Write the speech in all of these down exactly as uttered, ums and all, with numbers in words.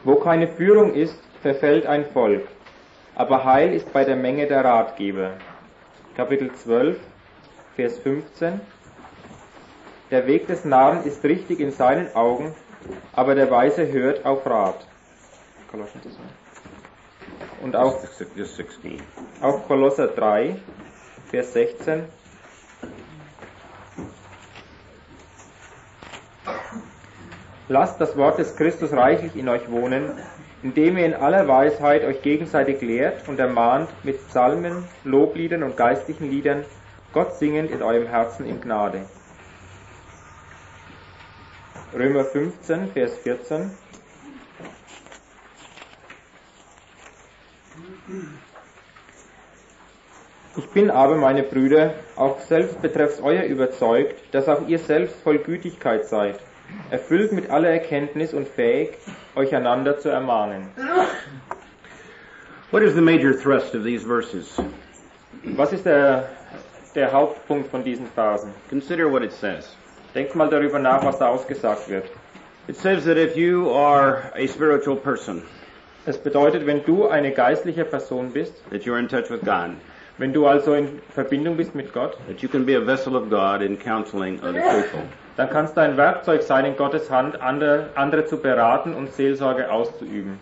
Wo keine Führung ist, verfällt ein Volk, aber Heil ist bei der Menge der Ratgeber. Kapitel zwölf, Vers fünfzehn. Der Weg des Narren ist richtig in seinen Augen, aber der Weise hört auf Rat. Und auch, auch Kolosser drei, Vers sechzehn. Lasst das Wort des Christus reichlich in euch wohnen, indem ihr in aller Weisheit euch gegenseitig lehrt und ermahnt mit Psalmen, Lobliedern und geistlichen Liedern, Gott singend in eurem Herzen in Gnade. Römer fünfzehn, Vers vierzehn. Ich bin aber, meine Brüder, auch selbst betreffs euer überzeugt, dass auch ihr selbst voll Gütigkeit seid, erfüllt mit aller Erkenntnis und fähig, euch einander zu ermahnen. What is the major thrust of these verses? Was ist der, der Hauptpunkt von diesen Versen? Consider what it says. Denkt mal darüber nach, was da ausgesagt wird. It says that if you are a spiritual person, Es bedeutet, wenn du eine geistliche Person bist, that you're in touch with God, wenn du also in Verbindung bist mit Gott, that you can be a vessel of God in counseling other people. dann kannst du ein Werkzeug sein in Gottes Hand, andere, andere zu beraten und Seelsorge auszuüben.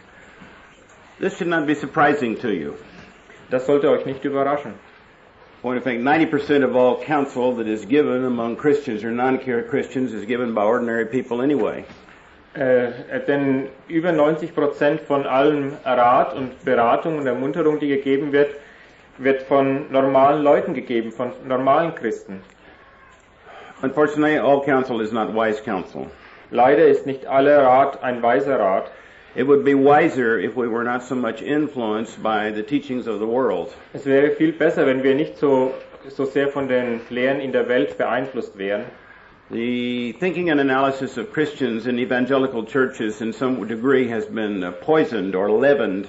This should not be surprising to you. Das sollte euch nicht überraschen. Point of fact, ninety percent of all counsel that is given among Christians or non-Christians is given by ordinary people anyway. Äh, denn über neunzig Prozent von allem Rat und Beratung und Ermunterung, die gegeben wird, wird von normalen Leuten gegeben, von normalen Christen. Unfortunately, all counsel is not wise counsel. Leider ist nicht aller Rat ein weiser Rat. It would be wiser if we were not so much influenced by the teachings of the world. Es wäre viel besser, wenn wir nicht so, so sehr von den Lehren in der Welt beeinflusst wären. The thinking and analysis of Christians in evangelical churches in some degree has been uh, poisoned or leavened.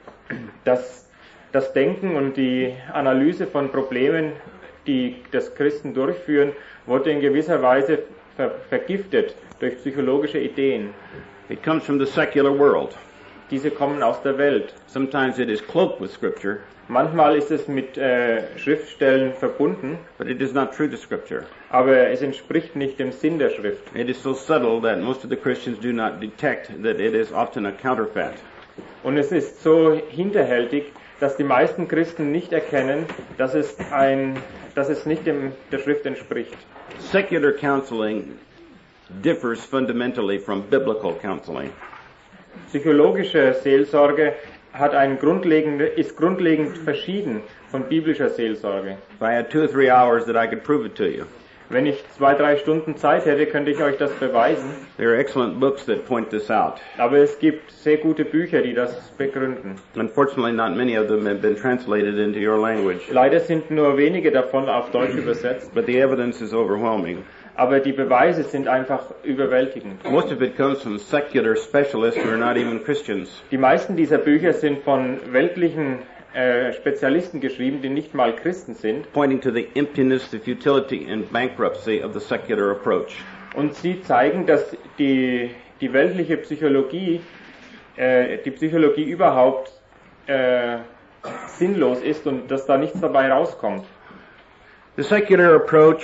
Das, das Denken und die Analyse von Problemen, die das Christen durchführen, wurde in gewisser Weise ver- vergiftet durch psychologische Ideen. It comes from the secular world. Diese kommen aus der Welt. Sometimes it is cloaked with Scripture, Manchmal ist es mit äh, Schriftstellen verbunden, but it is not true to Scripture. aber es entspricht nicht dem Sinn der Schrift. It is so subtle that most of the Christians do not detect that it is often a counterfeit. Und es ist so hinterhältig, dass die meisten Christen nicht erkennen, dass es, ein, dass es nicht dem, der Schrift entspricht. Secular counseling differs fundamentally from biblical counseling. Psychologische Seelsorge hat ein grundlegende, ist grundlegend verschieden von biblischer Seelsorge. If I had two or three hours that I could prove it to you. Wenn ich zwei, drei Stunden Zeit hätte, könnte ich euch das beweisen. There are excellent books that point this out. Aber es gibt sehr gute Bücher, die das begründen. Unfortunately, not many of them have been translated into your language, Leider sind nur wenige davon auf Deutsch übersetzt, but the evidence is overwhelming. aber die Beweise sind einfach überwältigend. Most of it comes from secular specialists who are not even Christians. Die meisten dieser Bücher sind von weltlichen äh, Spezialisten geschrieben, die nicht mal Christen sind. Pointing to the emptiness, the futility, and bankruptcy of the secular approach. Und sie zeigen, dass die, die weltliche Psychologie, äh, die Psychologie überhaupt äh, sinnlos ist und dass da nichts dabei rauskommt. The secular approach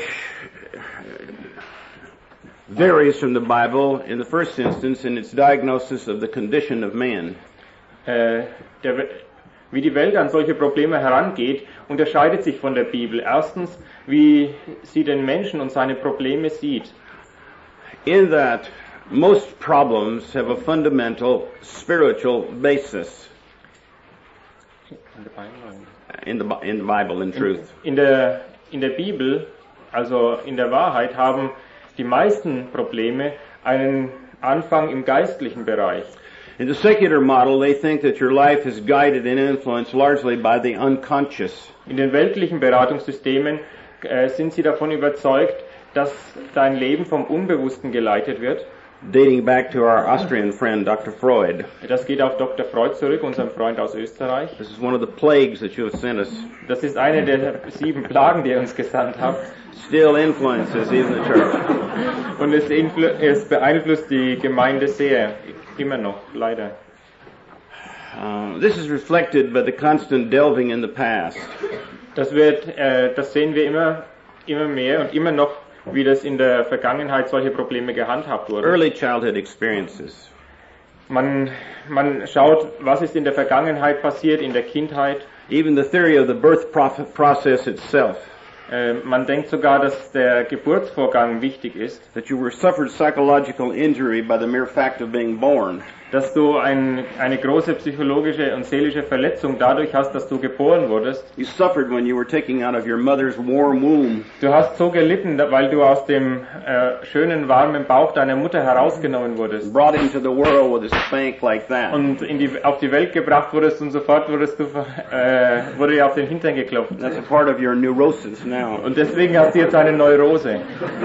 varies from the Bible in the first instance in its diagnosis of the condition of man. Äh, der, wie die Welt an solche Probleme herangeht, unterscheidet sich von der Bibel. Erstens, wie sie den Menschen und seine Probleme sieht. In that, most problems have a fundamental spiritual basis. In the, in the Bible, in truth. In, in, der, in der Bibel, also in der Wahrheit, haben die meisten Probleme einen Anfang im geistlichen Bereich. In the secular model, they think that your life is guided and influenced largely by the unconscious. In den weltlichen Beratungssystemen äh, sind sie davon überzeugt, dass dein Leben vom Unbewussten geleitet wird. Dating back to our Austrian friend, Doctor Freud. Das geht auf Doktor Freud zurück, unserem Freund aus Österreich. This is one of the plagues that you have sent us. Das ist eine der sieben Plagen, die ihr uns gesandt habt. Still influences even the church. Und es, influ- es beeinflusst die Gemeinde sehr, immer noch, leider. Uh, this is reflected by the constant delving in the past. Das wird, äh, das sehen wir immer, immer mehr und immer noch, wie das in der Vergangenheit solche Probleme gehandhabt wurden. Early childhood experiences. Man, man schaut, was ist in der Vergangenheit passiert, in der Kindheit. Even the theory of the birth process itself. Äh, man denkt sogar, dass der Geburtsvorgang wichtig ist. That you were suffered psychological injury by the mere fact of being born. Dass du ein, eine große psychologische und seelische Verletzung dadurch hast, dass du geboren wurdest. You suffered when you were taken out of your mother's warm womb. Du hast so gelitten, weil du aus dem äh, schönen warmen Bauch deiner Mutter herausgenommen wurdest. Brought into the world with a spank like that. Und in die, auf die Welt gebracht wurdest und sofort wurdest du äh, wurde dir auf den Hintern geklopft. That's a part of your neurosis now. Und deswegen hast du jetzt eine Neurose.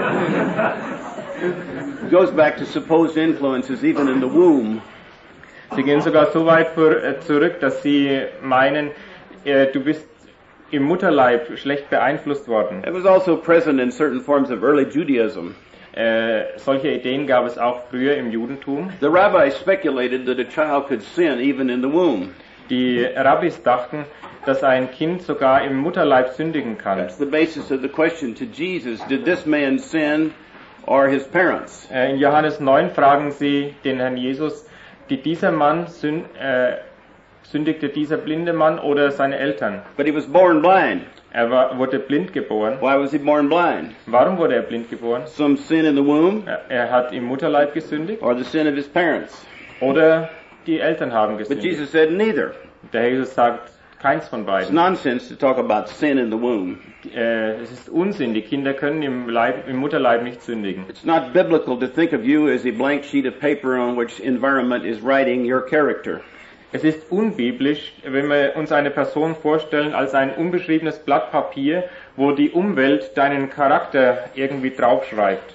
It goes back to supposed influences even in the womb. Sie gehen sogar so weit für, äh, zurück, dass sie meinen, äh, du bist im Mutterleib schlecht beeinflusst worden. It was also present in certain forms of early Judaism. Äh, solche Ideen gab es auch früher im Judentum. The rabbis speculated that a child could sin even in the womb. Die Rabbis dachten, dass ein Kind sogar im Mutterleib sündigen kann. That's the basis of the question to Jesus. Did this man sin or his parents? Äh, in Johannes neun fragen sie den Herrn Jesus, die dieser Mann sünd, äh, sündigte dieser blinde Mann oder seine Eltern? But he was born blind. Er war, wurde blind geboren. Why was he born blind? Warum wurde er blind geboren? Some sin in the womb? Er, er hat im Mutterleib gesündigt Or the sin of his parents? oder die Eltern haben But gesündigt. Jesus said neither. Der Herr Jesus sagt, keins von It's beiden. nonsense to talk about sin in the womb. Äh, es ist Unsinn, die Kinder können im, Leib, im Mutterleib nicht sündigen. It's not biblical to think of you as a blank sheet of paper on which environment is writing your character. Es ist unbiblisch, wenn wir uns eine Person vorstellen als ein unbeschriebenes Blatt Papier, wo die Umwelt deinen Charakter irgendwie draufschreibt.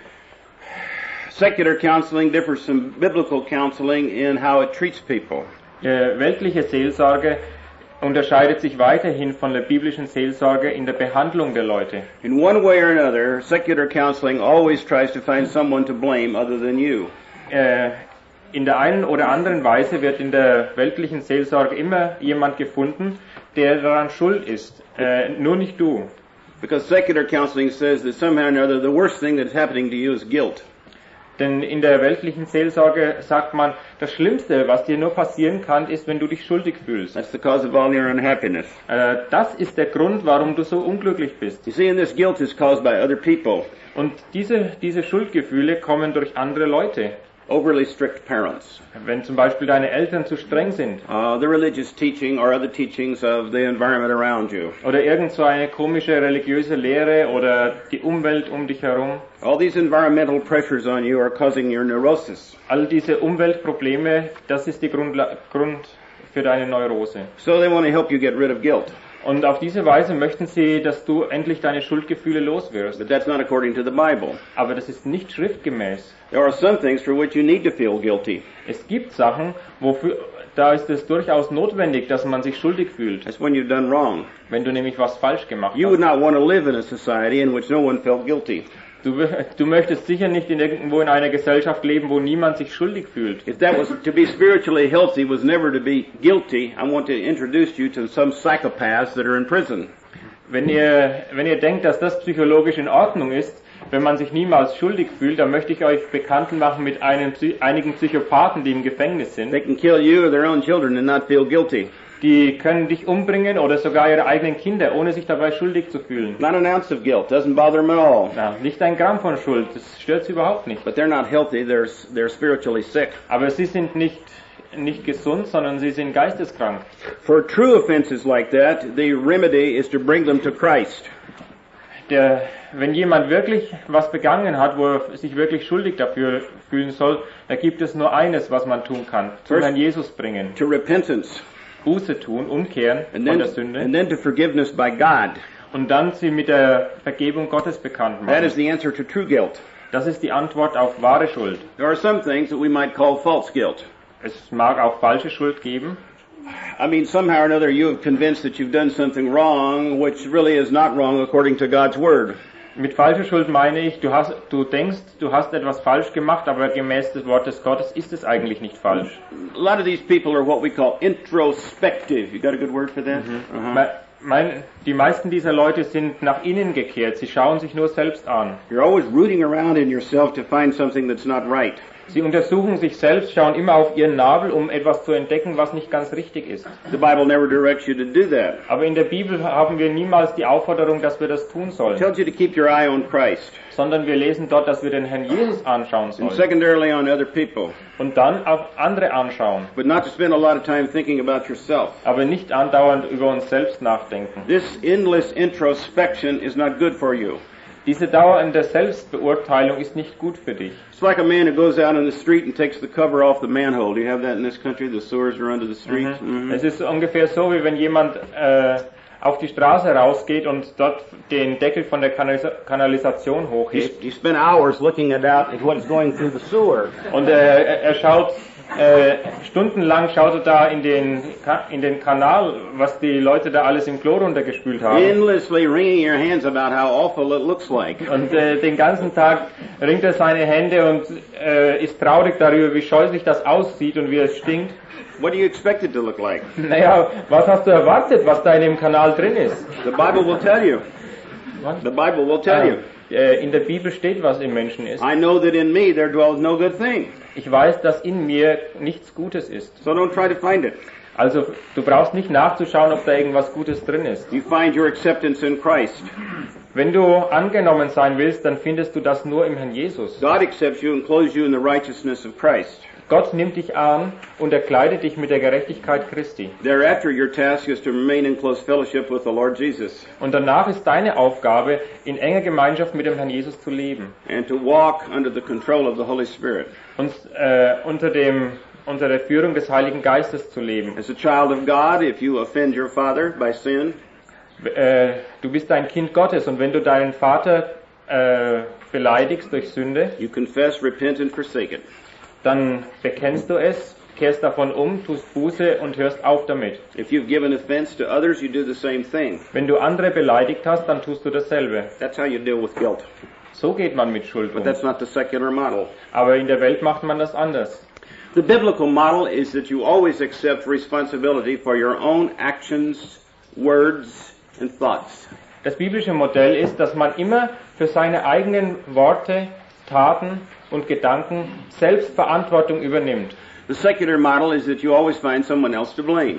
Secular counseling differs from biblical counseling in how it treats people. Äh, weltliche Seelsorge unterscheidet sich weiterhin von der biblischen Seelsorge in der Behandlung der Leute. In one way or another, secular counseling always tries to find someone to blame other than you. Äh, in der einen oder anderen Weise wird in der weltlichen Seelsorge immer jemand gefunden, der daran schuld ist, äh, nur nicht du. Because secular counseling says that somehow or another the worst thing that's happening to you is guilt. Denn in der weltlichen Seelsorge sagt man, das Schlimmste, was dir nur passieren kann, ist, wenn du dich schuldig fühlst. That's the cause of all your unhappiness. Äh, das ist der Grund, warum du so unglücklich bist. You see, and this guilt is caused by other people. Und diese, diese Schuldgefühle kommen durch andere Leute. Overly strict parents. Wenn zum Beispiel deine Eltern zu streng sind. Uh, the religious teaching or other teachings of the environment around you. Oder irgend so eine komische religiöse Lehre oder die Umwelt um dich herum. All these environmental pressures on you are causing your neurosis. All diese Umweltprobleme, das ist die Grundla- Grund für deine Neurose. So they want to help you get rid of guilt. Und auf diese Weise möchten sie, dass du endlich deine Schuldgefühle loswirst. But that's not according to the Bible. Aber das ist nicht schriftgemäß. There are some things for which you need to feel guilty. Es gibt Sachen, wofür, da ist es durchaus notwendig, dass man sich schuldig fühlt. That's when you've done wrong. Wenn du nämlich was falsch gemacht You would hast. not want to live in a society in which no one felt guilty. Du, du möchtest sicher nicht in irgendwo in einer Gesellschaft leben, wo niemand sich schuldig fühlt. If that was to be spiritually healthy was never to be guilty, I want to introduce you to some psychopaths that are in prison. Wenn ihr, wenn ihr denkt, dass das psychologisch in Ordnung ist, wenn man sich niemals schuldig fühlt, dann möchte ich euch bekannt machen mit einem, einigen Psychopathen, die im Gefängnis sind. They can kill you or their own children and not feel guilty. Die können dich umbringen oder sogar ihre eigenen Kinder, ohne sich dabei schuldig zu fühlen. Not an ounce of guilt. Doesn't bother them at all. Ja, nicht ein Gramm von Schuld, das stört sie überhaupt nicht. But they're not healthy. They're, they're spiritually sick. Aber sie sind nicht, nicht gesund, sondern sie sind geisteskrank. For true offenses like that, the remedy is to bring them to Christ. Der, wenn jemand wirklich was begangen hat, wo er sich wirklich schuldig dafür fühlen soll, da gibt es nur eines, was man tun kann. Zum Herrn Jesus bringen. To repentance. Buße tun, umkehren And von then, der Sünde. and then to forgiveness by God. Und dann sie mit der Vergebung Gottes bekannt That machen. is the answer to true guilt. Das ist die Antwort auf wahre Schuld. There are some things that we might call false guilt. Es mag auch falsche Schuld geben. I mean, somehow or another you have convinced that you've done something wrong, which really is not wrong according to God's Word. Mit falscher Schuld meine ich, du hast, du denkst, du hast etwas falsch gemacht, aber gemäß des Wortes Gottes ist es eigentlich nicht falsch. A lot of these people are what we call introspective. You got a good word for that? Mhm. Uh-huh. Mein, die meisten dieser Leute sind nach innen gekehrt. Sie schauen sich nur selbst an. You're always rooting around in yourself to find something that's not right. Sie untersuchen sich selbst, schauen immer auf ihren Nabel, um etwas zu entdecken, was nicht ganz richtig ist. The Bible never directs you to do that. Aber in der Bibel haben wir niemals die Aufforderung, dass wir das tun sollen. It tells you to keep your eye on Christ. Sondern wir lesen dort, dass wir den Herrn Jesus anschauen sollen. And secondarily on other people. Und dann auf andere anschauen. But not to spend a lot of time thinking about yourself. Aber nicht andauernd über uns selbst nachdenken. This endless introspection is not good for you. Diese dauernde Selbstbeurteilung ist nicht gut für dich. It's like a man who goes out on the street and takes the cover off the manhole. Do you have that in this country? The sewers are under the streets. Mhm. Mhm. Es ist ungefähr so, wie wenn jemand äh, auf die Straße rausgeht und dort den Deckel von der Kanalisa- Kanalisation hochhebt. You spend hours looking at out at what's going through the sewer. Und äh, er schaut äh, stundenlang schaut er da in den Ka- in den Kanal, was die Leute da alles im Klo runtergespült haben. Endlessly wringing your hands about how awful it looks like. Und äh, den ganzen Tag ringt er seine Hände und äh, ist traurig darüber, wie scheußlich das aussieht und wie es stinkt. What do you expect it to look like? Naja, was hast du erwartet, was da in dem Kanal drin ist? The Bible will tell you. The Bible will tell you. Äh, in der Bibel steht, was im Menschen ist. I know that in me there dwells no good thing. Ich weiß, dass in mir nichts Gutes ist. So don't try to find it. Also, du brauchst nicht nachzuschauen, ob da irgendwas Gutes drin ist. You find your acceptance in Christ. Wenn du angenommen sein willst, dann findest du das nur im Herrn Jesus. God accepts you and clothes you in the righteousness of Christ. Gott nimmt dich an und er kleidet dich mit der Gerechtigkeit Christi. Thereafter, your task is to remain in close fellowship with the Lord Jesus Und danach ist deine Aufgabe, in enger Gemeinschaft mit dem Herrn Jesus zu leben. and to walk under the control of the Holy Spirit. Und äh, unter dem unter der Führung des Heiligen Geistes zu leben. As a child of God, if you offend your father by sin, Äh, du bist ein Kind Gottes und wenn du deinen Vater äh, beleidigst durch Sünde, you confess, repent, and forsake it. dann bekennst du es, kehrst davon um, tust Buße und hörst auf damit. If you've given offense to others, you do the same thing. Wenn du andere beleidigt hast, dann tust du dasselbe. That's how you deal with guilt. So geht man mit Schuld But um. that's not the secular model. Aber in der Welt macht man das anders. The biblical model is that you always accept responsibility for your own actions, words, and thoughts. Das biblische Modell ist, dass man immer für seine eigenen Worte, Taten und Gedanken selbst Verantwortung übernimmt. The secular model is that you always find someone else to blame.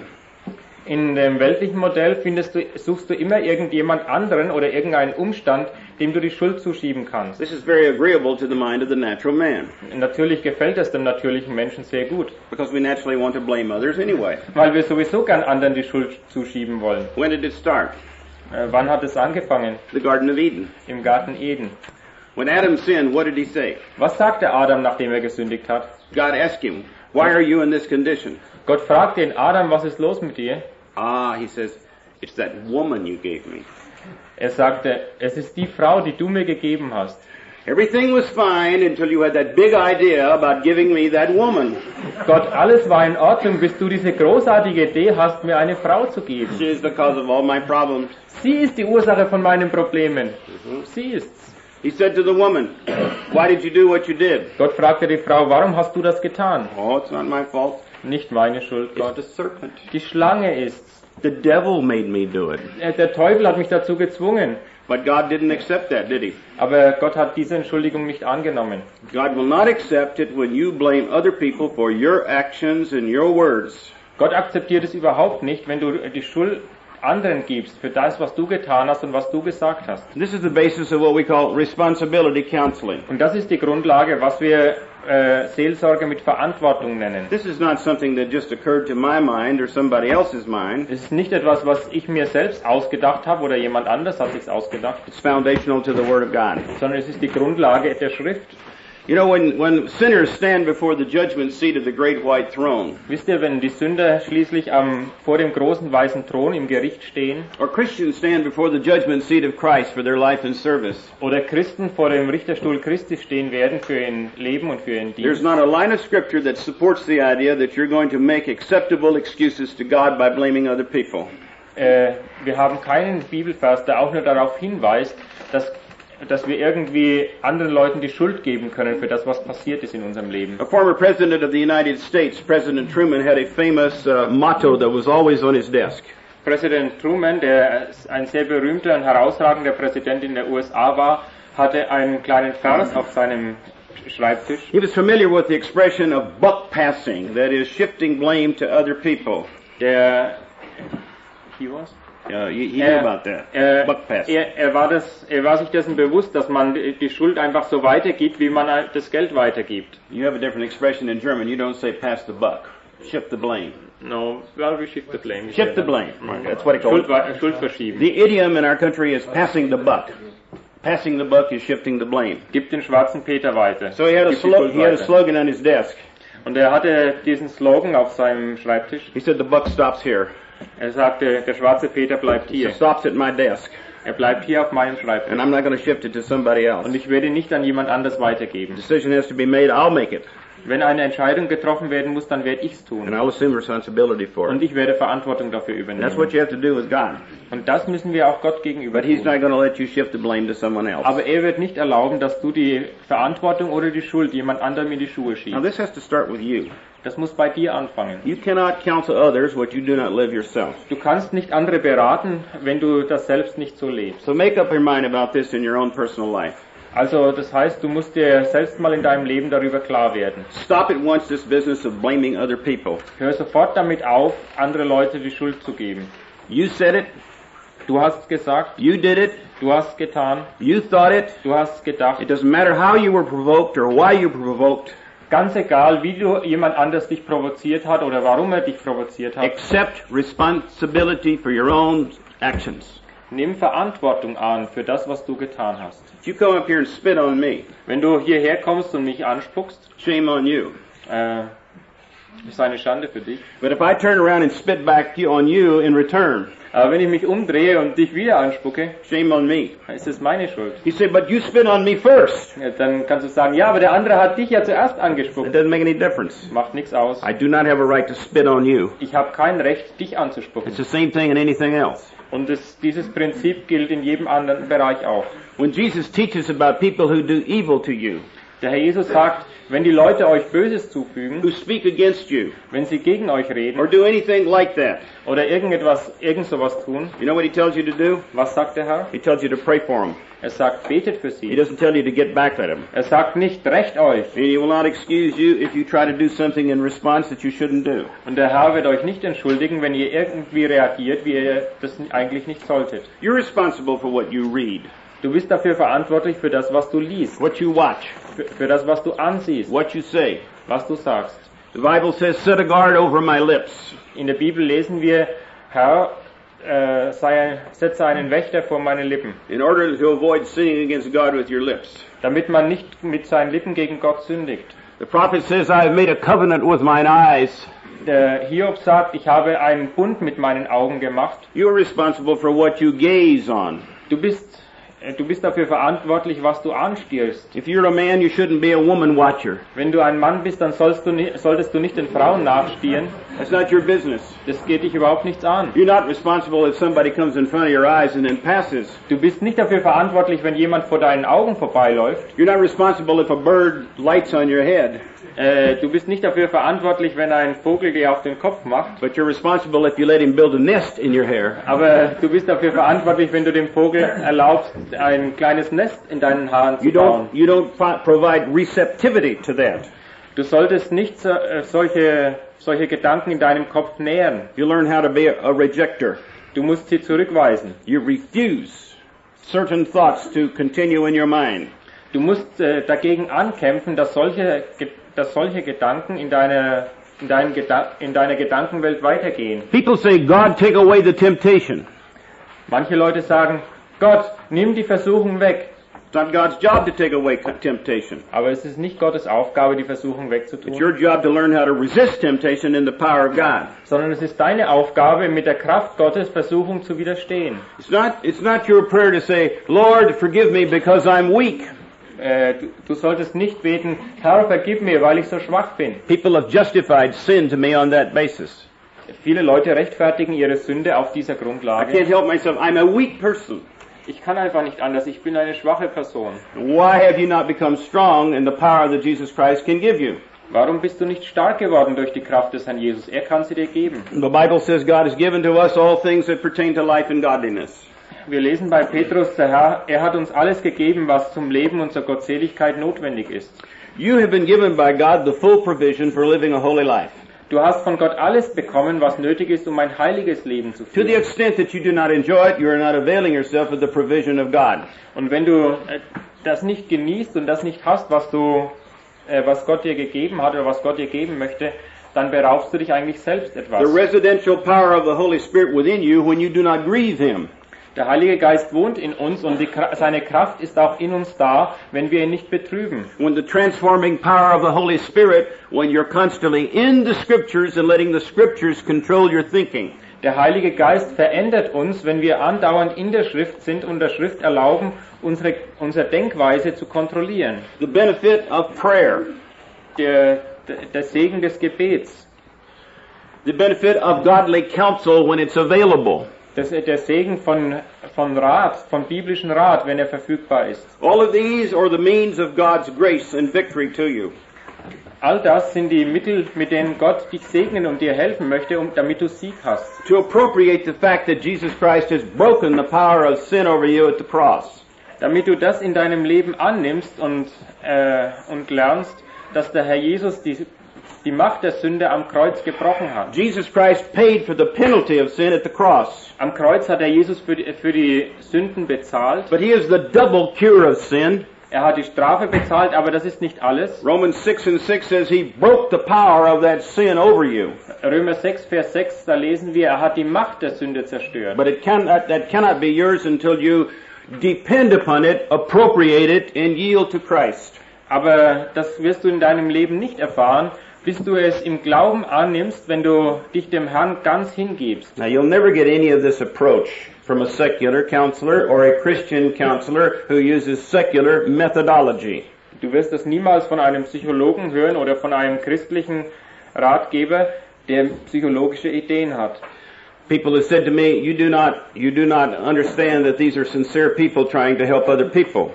In dem weltlichen Modell findest du, suchst du immer irgendjemand anderen oder irgendeinen Umstand, dem du die Schuld zuschieben kannst. This is very agreeable to the mind of the natural man, Natürlich gefällt es dem natürlichen Menschen sehr gut, because we naturally want to blame others anyway. weil wir sowieso gern anderen die Schuld zuschieben wollen. When did it start? Äh, wann hat es angefangen? The Garden of Eden. Im Garten Eden. When Adam sinned, what did he say? Was sagte Adam, nachdem er gesündigt hat? God asked him, why are you in this condition? Gott fragte ihn, Adam, was ist los mit dir? Ah, he says, it's that woman you gave me. Er sagte, es ist die Frau, die du mir gegeben hast. Everything was fine until you had that big idea about giving me that woman. Gott, alles war in Ordnung, bis du diese großartige Idee hast, mir eine Frau zu geben. She is the cause of all my problems. Sie ist die Ursache von meinen Problemen. Sie ist's. He said to the woman, why did you do what you did? Gott fragte die Frau, warum hast du das getan? Oh, it's not my fault. Nicht meine Schuld, It's Gott. the serpent. Die Schlange ist's. The devil made me do it. Äh, Der Teufel hat mich dazu gezwungen. But God didn't accept that, did he? Aber Gott hat diese Entschuldigung nicht angenommen. God will not accept it when you blame other people for your actions and your words. Gott akzeptiert es überhaupt nicht, wenn du die Schuld anderen gibst für das, was du getan hast und was du gesagt hast. This is the basis of what we call responsibility counseling. Und das ist die Grundlage, was wir äh, Seelsorge mit Verantwortung nennen. This is not something that just occurred to my mind or somebody else's mind. Es ist nicht etwas, was ich mir selbst ausgedacht habe oder jemand anders hat sich's ausgedacht, It's foundational to the Word of God. sondern es ist die Grundlage der Schrift. You know, when, when sinners stand before the judgment seat of the great white throne, Wisst ihr, wenn die Sünder schließlich am, vor dem großen weißen Thron im Gericht stehen or Christians stand before the judgment seat of Christ for their life and service, oder Christen vor dem Richterstuhl Christi stehen werden für ihr Leben und für ihren there's Dienst, not a line of Scripture that supports the idea that you're going to make acceptable excuses to God by blaming other people. äh, wir haben keinen Bibelvers, der auch nur darauf hinweist, dass dass wir irgendwie anderen Leuten die Schuld geben können für das, was passiert ist in unserem Leben. A former president of the United States, President Truman, had a famous uh, motto that was always on his desk. Präsident Truman, der ein sehr berühmter und herausragender Präsident in der U S A war, hatte einen kleinen Vers auf seinem Schreibtisch. He was familiar with the expression of buck passing, that is, shifting blame to other people. Der, he was? Uh, you, you Er, know about that. er, Buck passing. er, er, war das, er war sich dessen bewusst, dass man die Schuld einfach so weitergibt, wie man das Geld weitergibt. You have a different expression in German. You don't say pass the buck. Shift the blame. No, well, we shift the blame. Shift the blame. That's what it calls. Schuld, Schuld verschieben. The idiom in our country is passing the buck. Passing the buck is shifting the blame. Gib den schwarzen Peter weiter. So he had a, Gib die slo- Schuld he had a weiter. slogan on his desk. Und er hatte diesen Slogan auf seinem Schreibtisch. He said, the buck stops here. Er sagte, der schwarze Peter bleibt It hier. stops at my desk. Er bleibt hier auf meinem Schreibtisch. And I'm not going to shift it to somebody else. Und ich werde ihn nicht an jemand anders weitergeben. Decision has to be made. I'll make it. Wenn eine Entscheidung getroffen werden muss, dann werde ich's And tun. I'll assume responsibility for Und it. ich werde Verantwortung dafür And übernehmen. that's what you have to do with God. Und das müssen wir auch Gott gegenüber But he's tun. not going to let you shift the blame to someone else. Aber er wird nicht erlauben, dass du die Verantwortung oder die Schuld jemand anderem in die Schuhe Now schiebst. this has to start with you. Das muss bei dir anfangen. You cannot counsel others what you do not live yourself. Du kannst nicht andere beraten, wenn du das selbst nicht so lebst. So make up your mind about this in your own personal life. Also das heißt, du musst dir selbst mal in deinem Leben darüber klar werden. Stop at once this business of blaming other people. Hör sofort damit auf, andere Leute die Schuld zu geben. You said it. Du hast gesagt, You did it. du hast getan, You thought it. du hast gedacht. It doesn't matter how you were provoked or why you were provoked. Ganz egal, wie du jemand anders dich provoziert hat oder warum er dich provoziert hat. Accept responsibility for your own actions. Nimm Verantwortung an für das, was du getan hast. If you come up here and spit on me, Wenn du hierher kommst und mich anspuckst, shame on you. äh, ist eine Schande für dich. But if I turn around and spit back on you in return, Aber wenn ich mich umdrehe und dich wieder anspucke, shame on me. ist es meine Schuld. You say, but you spit on me first. Ja, dann kannst du sagen, ja, aber der andere hat dich ja zuerst It angespuckt. doesn't make any difference. Macht nichts aus. I do not have a right to spit on you. Ich habe kein Recht, dich anzuspucken. It's the same thing in anything else. Und das, dieses Prinzip gilt in jedem anderen Bereich auch. When Jesus teaches about people who do evil to you, Der Herr Jesus sagt, wenn die Leute euch Böses zufügen, who speak against you, wenn sie gegen euch or reden do anything like that, oder irgendetwas, irgend sowas tun, you know what he tells you to do? was sagt der Herr? He tells you to pray for them. Er sagt, betet für He sie. doesn't tell you to get back at them. Er sagt nicht, rächt euch. And he will not excuse you if you try to do something in response that you shouldn't do. Und der Herr wird euch nicht entschuldigen, wenn ihr irgendwie reagiert, wie ihr das eigentlich nicht solltet. You're responsible for what you read, Du bist dafür verantwortlich für das, was du liest, what you watch, für, für das, was du ansiehst, what you say. was du sagst. The Bible says, set a guard over my lips. In der Bibel lesen wir, Herr, äh, sei ein, setze einen Wächter vor meine Lippen, In order to avoid sinning against God with your lips. damit man nicht mit seinen Lippen gegen Gott sündigt. The prophet says, I have made a covenant with mine eyes. Der Hiob sagt, ich habe einen Bund mit meinen Augen gemacht. You are responsible for what you gaze on. Du bist, äh, du bist dafür verantwortlich, was du anstierst. If you're a man, you shouldn't be a woman watcher. Wenn du ein Mann bist, dann sollst du ni- solltest du nicht den Frauen nachstieren. That's not your business. Das geht dich überhaupt nichts an. You're not responsible if somebody comes in front of your eyes and then passes. Du bist nicht dafür verantwortlich, wenn jemand vor deinen Augen vorbeiläuft. You're not responsible if a bird lights on your head. Äh, du bist nicht dafür verantwortlich, wenn ein Vogel dir auf den Kopf macht. But you're responsible if you let him build a nest in your hair. Aber du bist dafür verantwortlich, wenn du dem Vogel erlaubst, ein kleines Nest in deinen Haaren zu You bauen. don't, you don't pro- provide receptivity to that. Du solltest nicht so, äh, solche, solche Gedanken in deinem Kopf nähren. You learn how to be a, a rejecter. Du musst sie zurückweisen. You refuse certain thoughts to continue in your mind. Du musst äh, dagegen ankämpfen, dass solche, Ge- dass solche Gedanken in deiner, in, deinen Geda- in deiner Gedankenwelt weitergehen. People say, God, take away the temptation. Manche Leute sagen, Gott, nimm die Versuchung weg. It's not God's job to take away temptation. Aber es ist nicht Gottes Aufgabe, die Versuchung It's wegzutun, your job to learn how to resist temptation in the power of God. sondern es ist deine Aufgabe, mit der Kraft Gottes Versuchung zu widerstehen. It's not, it's not your prayer to say, Lord, forgive me because I'm weak. Äh, du, du solltest nicht beten, Herr, vergib mir, weil ich so schwach bin. People have justified sin to me on that basis. Viele Leute rechtfertigen ihre Sünde auf dieser I can't Grundlage. help myself. I'm a weak person. Ich kann einfach nicht anders, ich bin eine schwache Person. Why have you not become strong in the power that Jesus Christ can give you? Warum bist du nicht stark geworden durch die Kraft des Herrn Jesus? Er kann sie dir geben. The Bible says God has given to us all things that pertain to life and godliness. Wir lesen bei Petrus, der Herr, er hat uns alles gegeben, was zum Leben und zur Gottseligkeit notwendig ist. You have been given by God the full provision for living a holy life. Du hast von Gott alles bekommen, was nötig ist, um ein heiliges Leben zu To führen. the extent that you do not enjoy it, you are not availing yourself of the provision of God. Und wenn du äh, das nicht genießt und das nicht hast, was du, äh, was Gott dir gegeben hat oder was Gott dir geben möchte, dann beraubst du dich eigentlich selbst etwas. The residential power of the Holy Spirit within you when you do not grieve Him. Der Heilige Geist wohnt in uns und die, seine Kraft ist auch in uns da, wenn wir ihn nicht betrüben. When the transforming power of the Holy Spirit, when you're constantly in the Scriptures and letting the Scriptures control your thinking. Der Heilige Geist verändert uns, wenn wir andauernd in der Schrift sind und der Schrift erlauben, unsere, unsere Denkweise zu kontrollieren. The benefit of prayer. Der, der, der Segen des Gebets. The benefit of godly counsel when it's available. Das, der Segen von, von Rat, von biblischen Rat, wenn er verfügbar ist. All of these are the means of God's grace and victory to you. All das sind die Mittel, mit denen Gott dich segnen und dir helfen möchte, um, damit du Sieg hast. To appropriate the fact that Jesus Christ has broken the power of sin over you at the cross. Damit du das in deinem Leben annimmst und, äh, und lernst, dass der Herr Jesus die, die Macht der Sünde am Kreuz gebrochen hat. Jesus Christ paid for the penalty of sin at the cross. Am Kreuz hat er Jesus für die, für die Sünden bezahlt. But He is the double cure of sin. Er hat die Strafe bezahlt, aber das ist nicht alles. Romans six and six says He broke the power of that sin over you. Römer sechs, Vers sechs, da lesen wir, er hat die Macht der Sünde zerstört. But it can, that, that cannot be yours until you depend upon it, appropriate it, and yield to Christ. Aber das wirst du in deinem Leben nicht erfahren, bis du es im Glauben annimmst, wenn du dich dem Herrn ganz hingibst. Now you'll never get any of this approach from a secular counselor or a Christian counselor who uses secular methodology. Du wirst das niemals von einem Psychologen hören oder von einem christlichen Ratgeber, der psychologische Ideen hat. People have said to me, you do not, you do not understand that these are sincere people trying to help other people.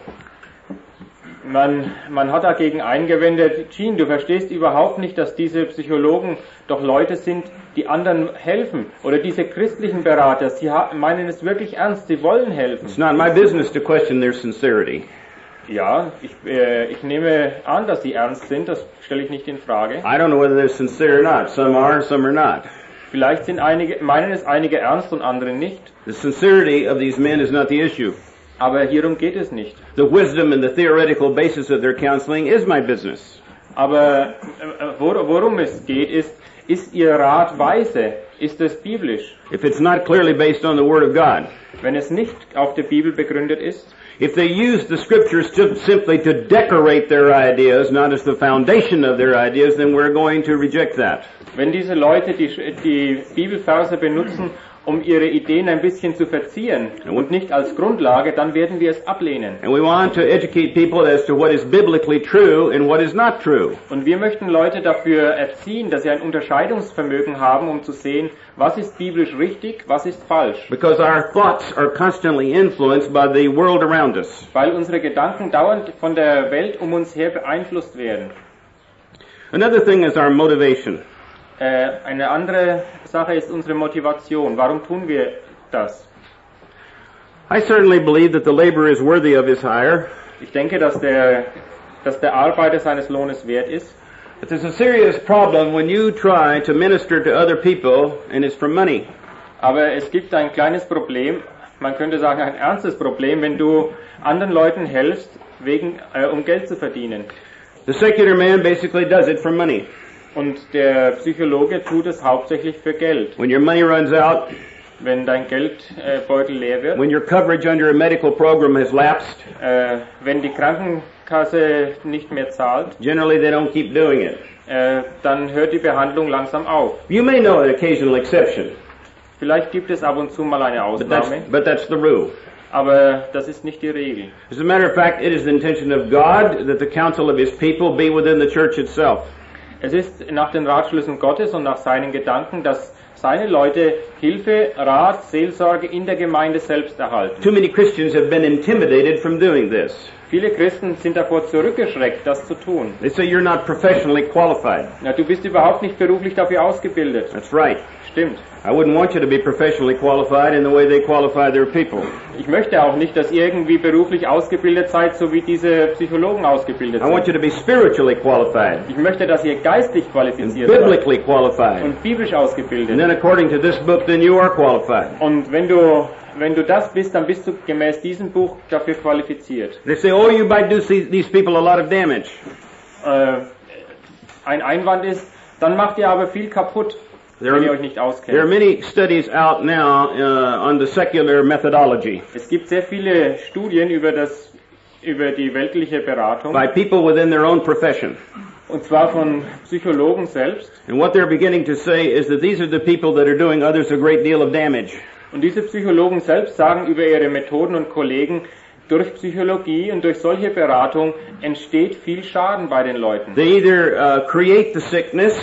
Man, man hat dagegen eingewendet, Gene, du verstehst überhaupt nicht, dass diese Psychologen doch Leute sind, die anderen helfen. Oder diese christlichen Berater, sie meinen es wirklich ernst, sie wollen helfen. It's not my business to question their sincerity. Ja, ich, äh, ich nehme an, dass sie ernst sind, das stelle ich nicht in Frage. I don't know whether they're sincere or not. Some are, some are not. Vielleicht sind einige, meinen es einige ernst und andere nicht. The sincerity of these men is not the issue. Aber hierum geht es nicht. The wisdom and the theoretical basis of their counseling is my business. Aber äh, wor, worum es geht, ist, ist ihr Rat weise? Ist es biblisch? If it's not clearly based on the Word of God. Wenn es nicht auf der Bibel begründet ist. If they use the Scriptures to, simply to decorate their ideas, not as the foundation of their ideas, then we're going to reject that. Wenn diese Leute die, die Bibelverse benutzen, um ihre Ideen ein bisschen zu verzieren und nicht als Grundlage, dann werden wir es ablehnen. And we want to educate people as to what is biblically true and what is not true. Und wir möchten Leute dafür erziehen, dass sie ein Unterscheidungsvermögen haben, um zu sehen, was ist biblisch richtig, was ist falsch. Because our thoughts are constantly influenced by the world around us. Weil unsere Gedanken dauernd von der Welt um uns her beeinflusst werden. Another thing is our motivation. Äh, eine andere Sache ist unsere Motivation. Warum tun wir das? I certainly believe that the laborer is worthy of his hire. Ich denke, dass der, dass der Arbeiter seines Lohnes wert ist. But there's a serious problem when you try to minister to other people and it's for money. Aber es gibt ein kleines Problem, man könnte sagen ein ernstes Problem, wenn du anderen Leuten helfst, wegen, äh, um Geld zu verdienen. The secular man basically does it for money. Und der Psychologe tut es hauptsächlich für Geld. When your money runs out, wenn dein Geldbeutel äh, leer wird, when your coverage under a medical program has lapsed, äh, wenn die Krankenkasse nicht mehr zahlt, generally they don't keep doing it. Äh, dann hört die Behandlung langsam auf. You may know an occasional exception. Vielleicht gibt es ab und zu mal eine Ausnahme. But that's, but that's the rule. Aber das ist nicht die Regel. As a matter of fact, it is the intention of God that the counsel of His people be within the church itself. Es ist nach den Ratschlüssen Gottes und nach seinen Gedanken, dass seine Leute Hilfe, Rat, Seelsorge in der Gemeinde selbst erhalten. Too many Christians have been intimidated from doing this. Viele Christen sind davor zurückgeschreckt, das zu tun. They say you're not professionally qualified. Ja, du bist überhaupt nicht beruflich dafür ausgebildet. That's right. Stimmt. I wouldn't want you to be professionally qualified in the way they qualify their people. Ich möchte auch nicht, dass ihr irgendwie beruflich ausgebildet seid, so wie diese Psychologen ausgebildet I want you sind. to be spiritually qualified, Ich möchte, dass ihr geistlich and qualifiziert seid biblically qualified. und biblisch And ausgebildet. then according to this book, then you are qualified. Und wenn du wenn du das bist, dann bist du gemäß diesem Buch dafür qualifiziert. They say, oh, you might do these these people a lot of damage. Äh, ein Einwand ist, dann macht ihr aber viel kaputt, There wenn ihr are, euch nicht there are auskennt. many studies out now uh, on the secular methodology Es gibt sehr viele Studien über das über die weltliche Beratung, by people within their own profession. und zwar von Psychologen selbst. And what they're beginning to say is that these are the people that are doing others a great deal of damage. Und diese Psychologen selbst sagen über ihre Methoden und Kollegen, durch Psychologie und durch solche Beratung entsteht viel Schaden bei den Leuten. They either uh, create the sickness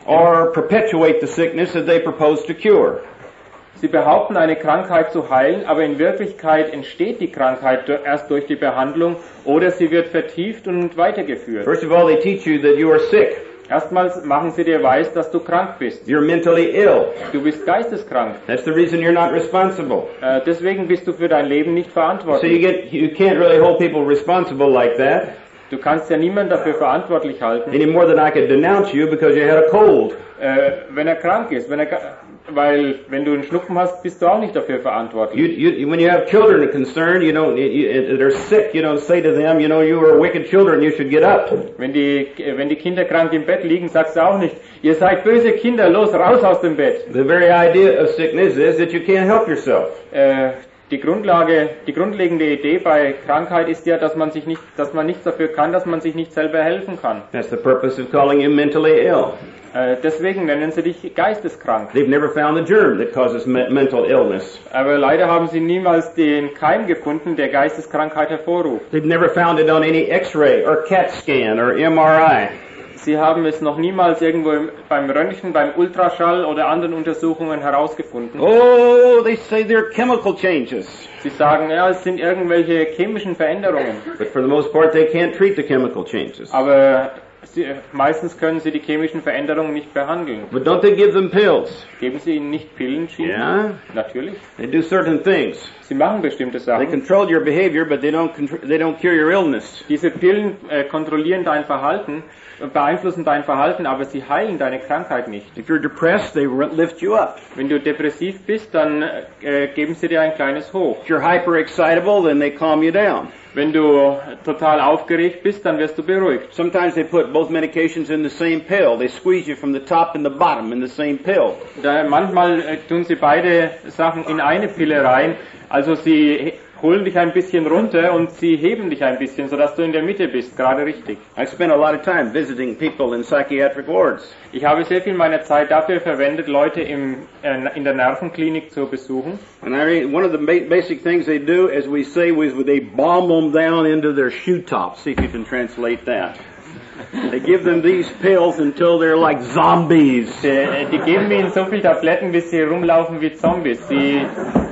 or perpetuate the sickness that they propose to cure. Sie behaupten, eine Krankheit zu heilen, aber in Wirklichkeit entsteht die Krankheit erst durch die Behandlung oder sie wird vertieft und weitergeführt. First of all, they teach you that you are sick. Erstmals machen sie dir weiß, dass du krank bist. You're mentally ill. Du bist geisteskrank. That's the reason you're not responsible. Äh, deswegen bist du für dein Leben nicht So you verantwortlich. get you can't really hold people responsible like that Du kannst ja niemanden dafür verantwortlich halten, any more than I could denounce you because you had a cold. äh, wenn er krank ist. Wenn er, weil wenn du einen Schnupfen hast, bist du auch nicht dafür verantwortlich. You, you, when you have children concerned, you don't, you, you, they're sick, you don't say to them, you know, you are wicked children, you should get up. Wenn die, wenn die Kinder krank im Bett liegen, sagst du auch nicht, ihr seid böse Kinder, los, raus aus dem Bett. The very idea of sickness is that you can't help yourself. Äh, die Grundlage, die grundlegende Idee bei Krankheit ist ja, dass man sich nicht, dass man nichts dafür kann, dass man sich nicht selber helfen kann. That's the purpose of calling you mentally ill. Äh, deswegen nennen sie dich geisteskrank. They've never found the germ that causes me- mental illness. Aber leider haben sie niemals den Keim gefunden, der Geisteskrankheit hervorruft. They've never found it on any X-ray or C A T scan or M R I. Sie haben es noch niemals irgendwo im, beim Röntgen, beim Ultraschall oder anderen Untersuchungen herausgefunden. Oh, they say they're chemical changes. Sie sagen, ja, es sind irgendwelche chemischen Veränderungen. But for the most part, they can't treat the chemical changes. Aber sie, meistens können sie die chemischen Veränderungen nicht behandeln. But don't they give them pills? Geben sie ihnen nicht Pillen, Schienen? Yeah. Natürlich. They do certain things. Sie machen bestimmte They Sachen. control your behavior, but they don't contr- they don't cure your illness. Diese Pillen äh, kontrollieren dein Verhalten, äh, beeinflussen dein Verhalten, aber sie heilen deine Krankheit nicht. If you're depressed, they r- lift you up. Wenn du depressiv bist, dann äh, geben sie dir ein kleines Hoch. If you're hyperexcitable, then they calm you down. Wenn du total aufgeregt bist, dann wirst du beruhigt. Sometimes they put both medications in the same pill. They squeeze you from the top and the bottom in the same pill. Da, manchmal äh, tun sie beide Sachen in eine Pille rein. Also sie he- holen dich ein bisschen runter und sie heben dich ein bisschen, sodass du in der Mitte bist, gerade richtig. I spent a lot of time visiting people in psychiatric wards. Ich habe sehr viel meiner Zeit dafür verwendet, Leute im, äh, in der Nervenklinik zu besuchen. And I read, one of the ba- basic things they do, as we say, was they bomb them down into their shoe tops. See if you can translate that. They give them these pills until they're like zombies. Die, die geben ihnen so viel Tabletten, bis sie rumlaufen wie Zombies. Sie,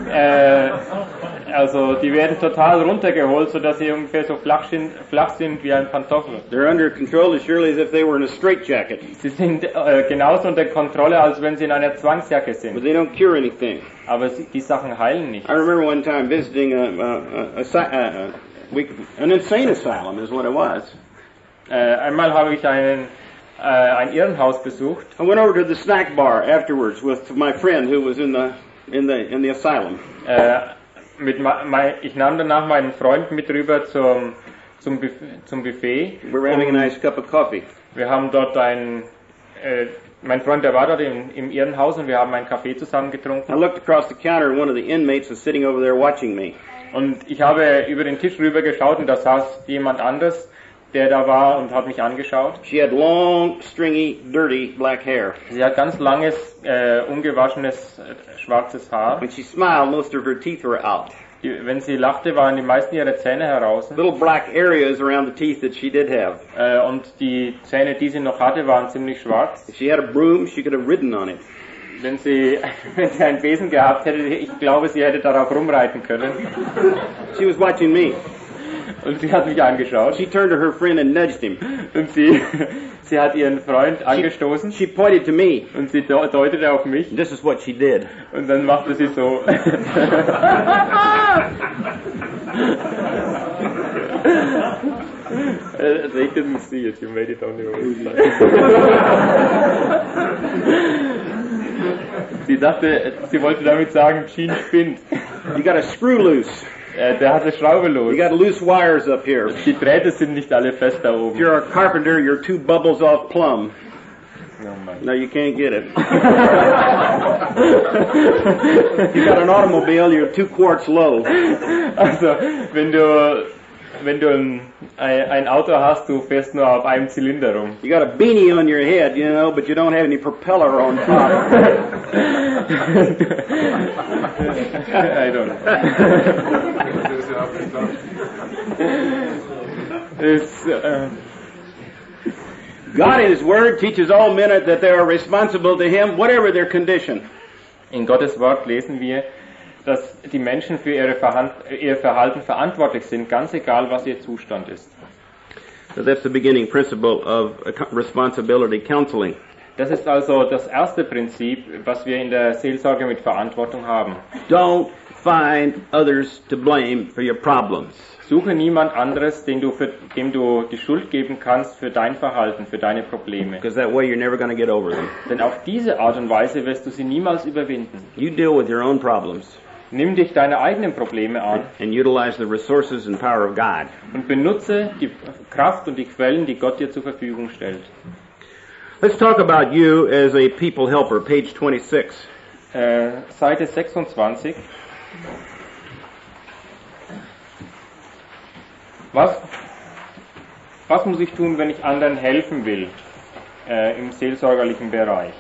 äh, also die werden total runtergeholt, sodass sie ungefähr so flach sind, flach sind wie ein Pantoffel. They're under control as surely as if they were in a straitjacket. Sie sind äh, genauso unter Kontrolle, als wenn sie in einer Zwangsjacke But sind. they don't cure anything. Aber sie, die Sachen heilen nicht. I remember one time visiting a, a, a, a, si- a, a we, an insane asylum is what it was. Äh, einmal habe ich einen, äh, ein Irrenhaus besucht. I went over to the snack bar afterwards with my friend who was in the in the in the asylum. Äh, mit ma, mein, ich nahm danach meinen Freund mit rüber zum, zum, Buff, zum Buffet. We were having a nice cup of coffee. Wir haben dort ein, äh, mein Freund, der war dort im, im Irrenhaus und wir haben einen Kaffee zusammen getrunken. I looked across the counter and one of the inmates was sitting over there watching me. Und ich habe über den Tisch rüber geschaut und da saß jemand anderes, der da war und hat mich angeschaut. She had long, stringy, dirty black hair. Sie hat ganz langes, äh, ungewaschenes, äh, schwarzes Haar. When she smiled, most of her teeth were out. Die, wenn sie lachte, waren die meisten ihrer Zähne heraus. Little black areas around the teeth that she did have. Äh, und die Zähne, die sie noch hatte, waren ziemlich schwarz. If she had a broom, she could have ridden on it. Wenn sie, wenn sie einen Besen gehabt hätte, ich glaube, sie hätte darauf rumreiten können. She was watching me. Und sie hat mich angeschaut. She turned to her friend and nudged him. Und sie, sie hat ihren Freund angestoßen. She, she pointed to me. Und sie deutete auf mich. This is what she did. Und dann machte sie so. They didn't see it, you made it on your own side. Sie dachte, sie wollte damit sagen, Gene spinnt. You got a screw loose. Äh, der hatte Schraube los. You got loose wires up here. Die Drähte sind nicht alle fest da oben. If you're a carpenter, you're two bubbles off plumb. No, no, you can't get it. You got an automobile, you're two quarts low. Also, wenn du wenn du ein, ein Auto hast, du fährst nur auf einem Zylinder rum. You got a beanie on your head, you know, but you don't have any propeller on top. I don't know. It's, uh, God in His Word teaches all men that they are responsible to Him, whatever their condition. In Gottes Wort lesen wir, dass die Menschen für ihre Verhand- ihr Verhalten verantwortlich sind, ganz egal, was ihr Zustand ist. So that's the beginning principle of responsibility counseling. Das ist also das erste Prinzip, was wir in der Seelsorge mit Verantwortung haben. Don't find others to blame for your problems. Suche niemand anderes, dem du, für, dem du die Schuld geben kannst für dein Verhalten, für deine Probleme. Because that way you're never going to get over them. Denn auf diese Art und Weise wirst du sie niemals überwinden. You deal with your own problems. Nimm dich deine eigenen Probleme an and utilize the resources and power of God. Und benutze die Kraft und die Quellen, die Gott dir zur Verfügung stellt. Let's talk about you as a people helper, page twenty-six. Äh, Seite sechsundzwanzig. Was, was muss ich tun, wenn ich anderen helfen will äh, im seelsorgerlichen Bereich?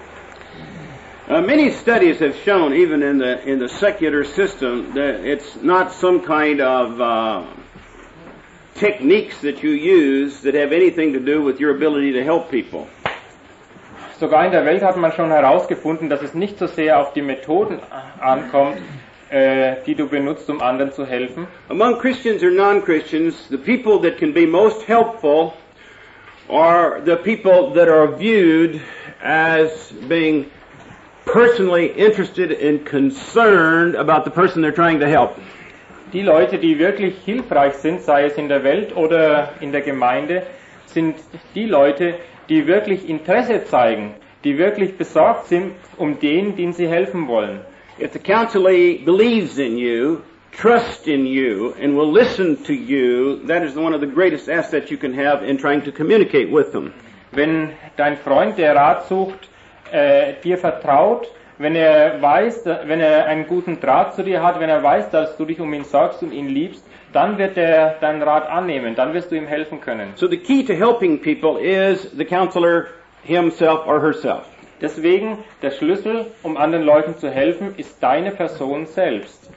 Uh, many studies have shown, even in the in the secular system, that it's not some kind of uh, techniques that you use that have anything to do with your ability to help people. Sogar in der Welt hat man schon herausgefunden, dass es nicht so sehr auf die Methoden ankommt, äh, die du benutzt, um anderen zu helfen. Among Christians or non-Christians, the people that can be most helpful are the people that are viewed as being personally interested and concerned about the person they're trying to help. Die Leute, die wirklich hilfreich sind, sei es in der Welt oder in der Gemeinde, sind die Leute, die wirklich Interesse zeigen, die wirklich besorgt sind um den, den sie helfen wollen. If the counselee believes in you, trusts in you, and will listen to you, that is one of the greatest assets you can have in trying to communicate with them. Wenn dein Freund, der Rat sucht, äh, dir vertraut, wenn er weiß, wenn er einen guten Draht zu dir hat, wenn er weiß, dass du dich um ihn sorgst und ihn liebst, dann wird er deinen Rat annehmen, dann wirst du ihm helfen können. So the key to helping people is the counselor himself or herself. Deswegen, der Schlüssel, um anderen Leuten zu helfen, ist deine Person selbst.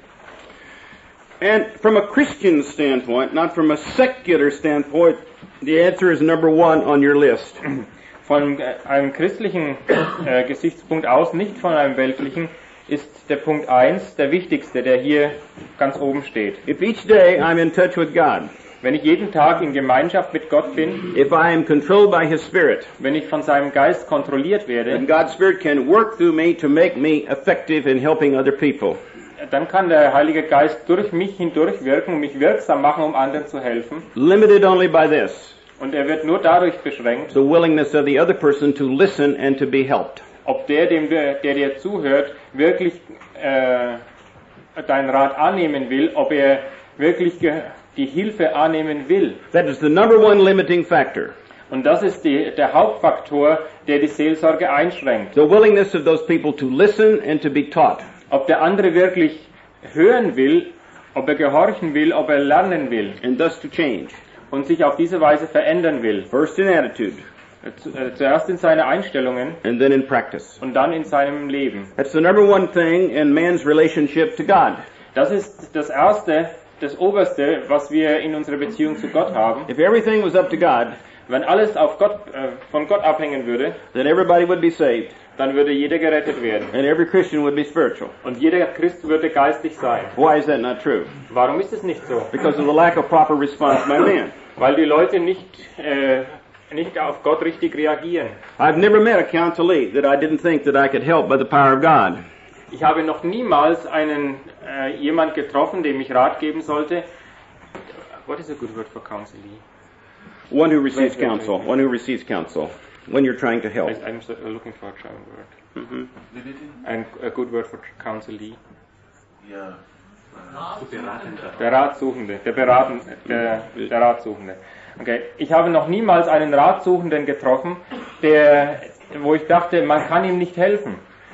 And from a Christian standpoint, not from a secular standpoint, the answer is number one on your list. Von einem christlichen äh, Gesichtspunkt aus, nicht von einem weltlichen, ist der Punkt eins der wichtigste, der hier ganz oben steht. If each day I'm in touch with God, wenn ich jeden Tag in Gemeinschaft mit Gott bin, if I am controlled by His Spirit, wenn ich von seinem Geist kontrolliert werde, then God's Spirit can work through me to make me effective in helping other people. Dann kann der Heilige Geist durch mich hindurch wirken und mich wirksam machen, um anderen zu helfen. Limited only by this. Und er wird nur dadurch beschränkt, the willingness of the other person to listen and to be helped. Ob der, dem, der dir zuhört, wirklich äh, deinen Rat annehmen will, ob er wirklich die Hilfe annehmen will. That is the number one limiting factor. Und das ist die, der Hauptfaktor, der die Seelsorge einschränkt. The willingness of those people to listen and to be taught. Ob der andere wirklich hören will, ob er gehorchen will, ob er lernen will. And thus to change. Und sich auf diese Weise verändern will. First in attitude. Zuerst in seine Einstellungen. And then in practice. Und dann in seinem Leben. That's the number one thing in man's relationship to God. Das ist das erste, das oberste, was wir in unserer Beziehung zu Gott haben. If everything was up to God, wenn alles auf Gott, äh, von Gott abhängen würde, then everybody would be saved. dann würde jeder gerettet werden. And every Christian would be spiritual. Und jeder Christ würde geistig sein. Why is that not true? Warum ist es nicht so? Because of the lack of proper response by man. Weil die Leute nicht, äh, nicht auf Gott richtig reagieren. I've never met a counselee that I didn't think that I could help by the power of God. Ich habe noch niemals einen äh, jemand getroffen, dem ich Rat geben sollte. What is a good word for counselee? One who receives counsel. One who receives counsel. When you're trying to help. I'm so looking for a German word. Mhm. And a good word for counselee. Ja. Der Ratsuchende, der Beraten, der, der Ratsuchende. Okay. Ich habe noch niemals einen Ratsuchenden getroffen, der, wo ich dachte, man kann ihm nicht helfen,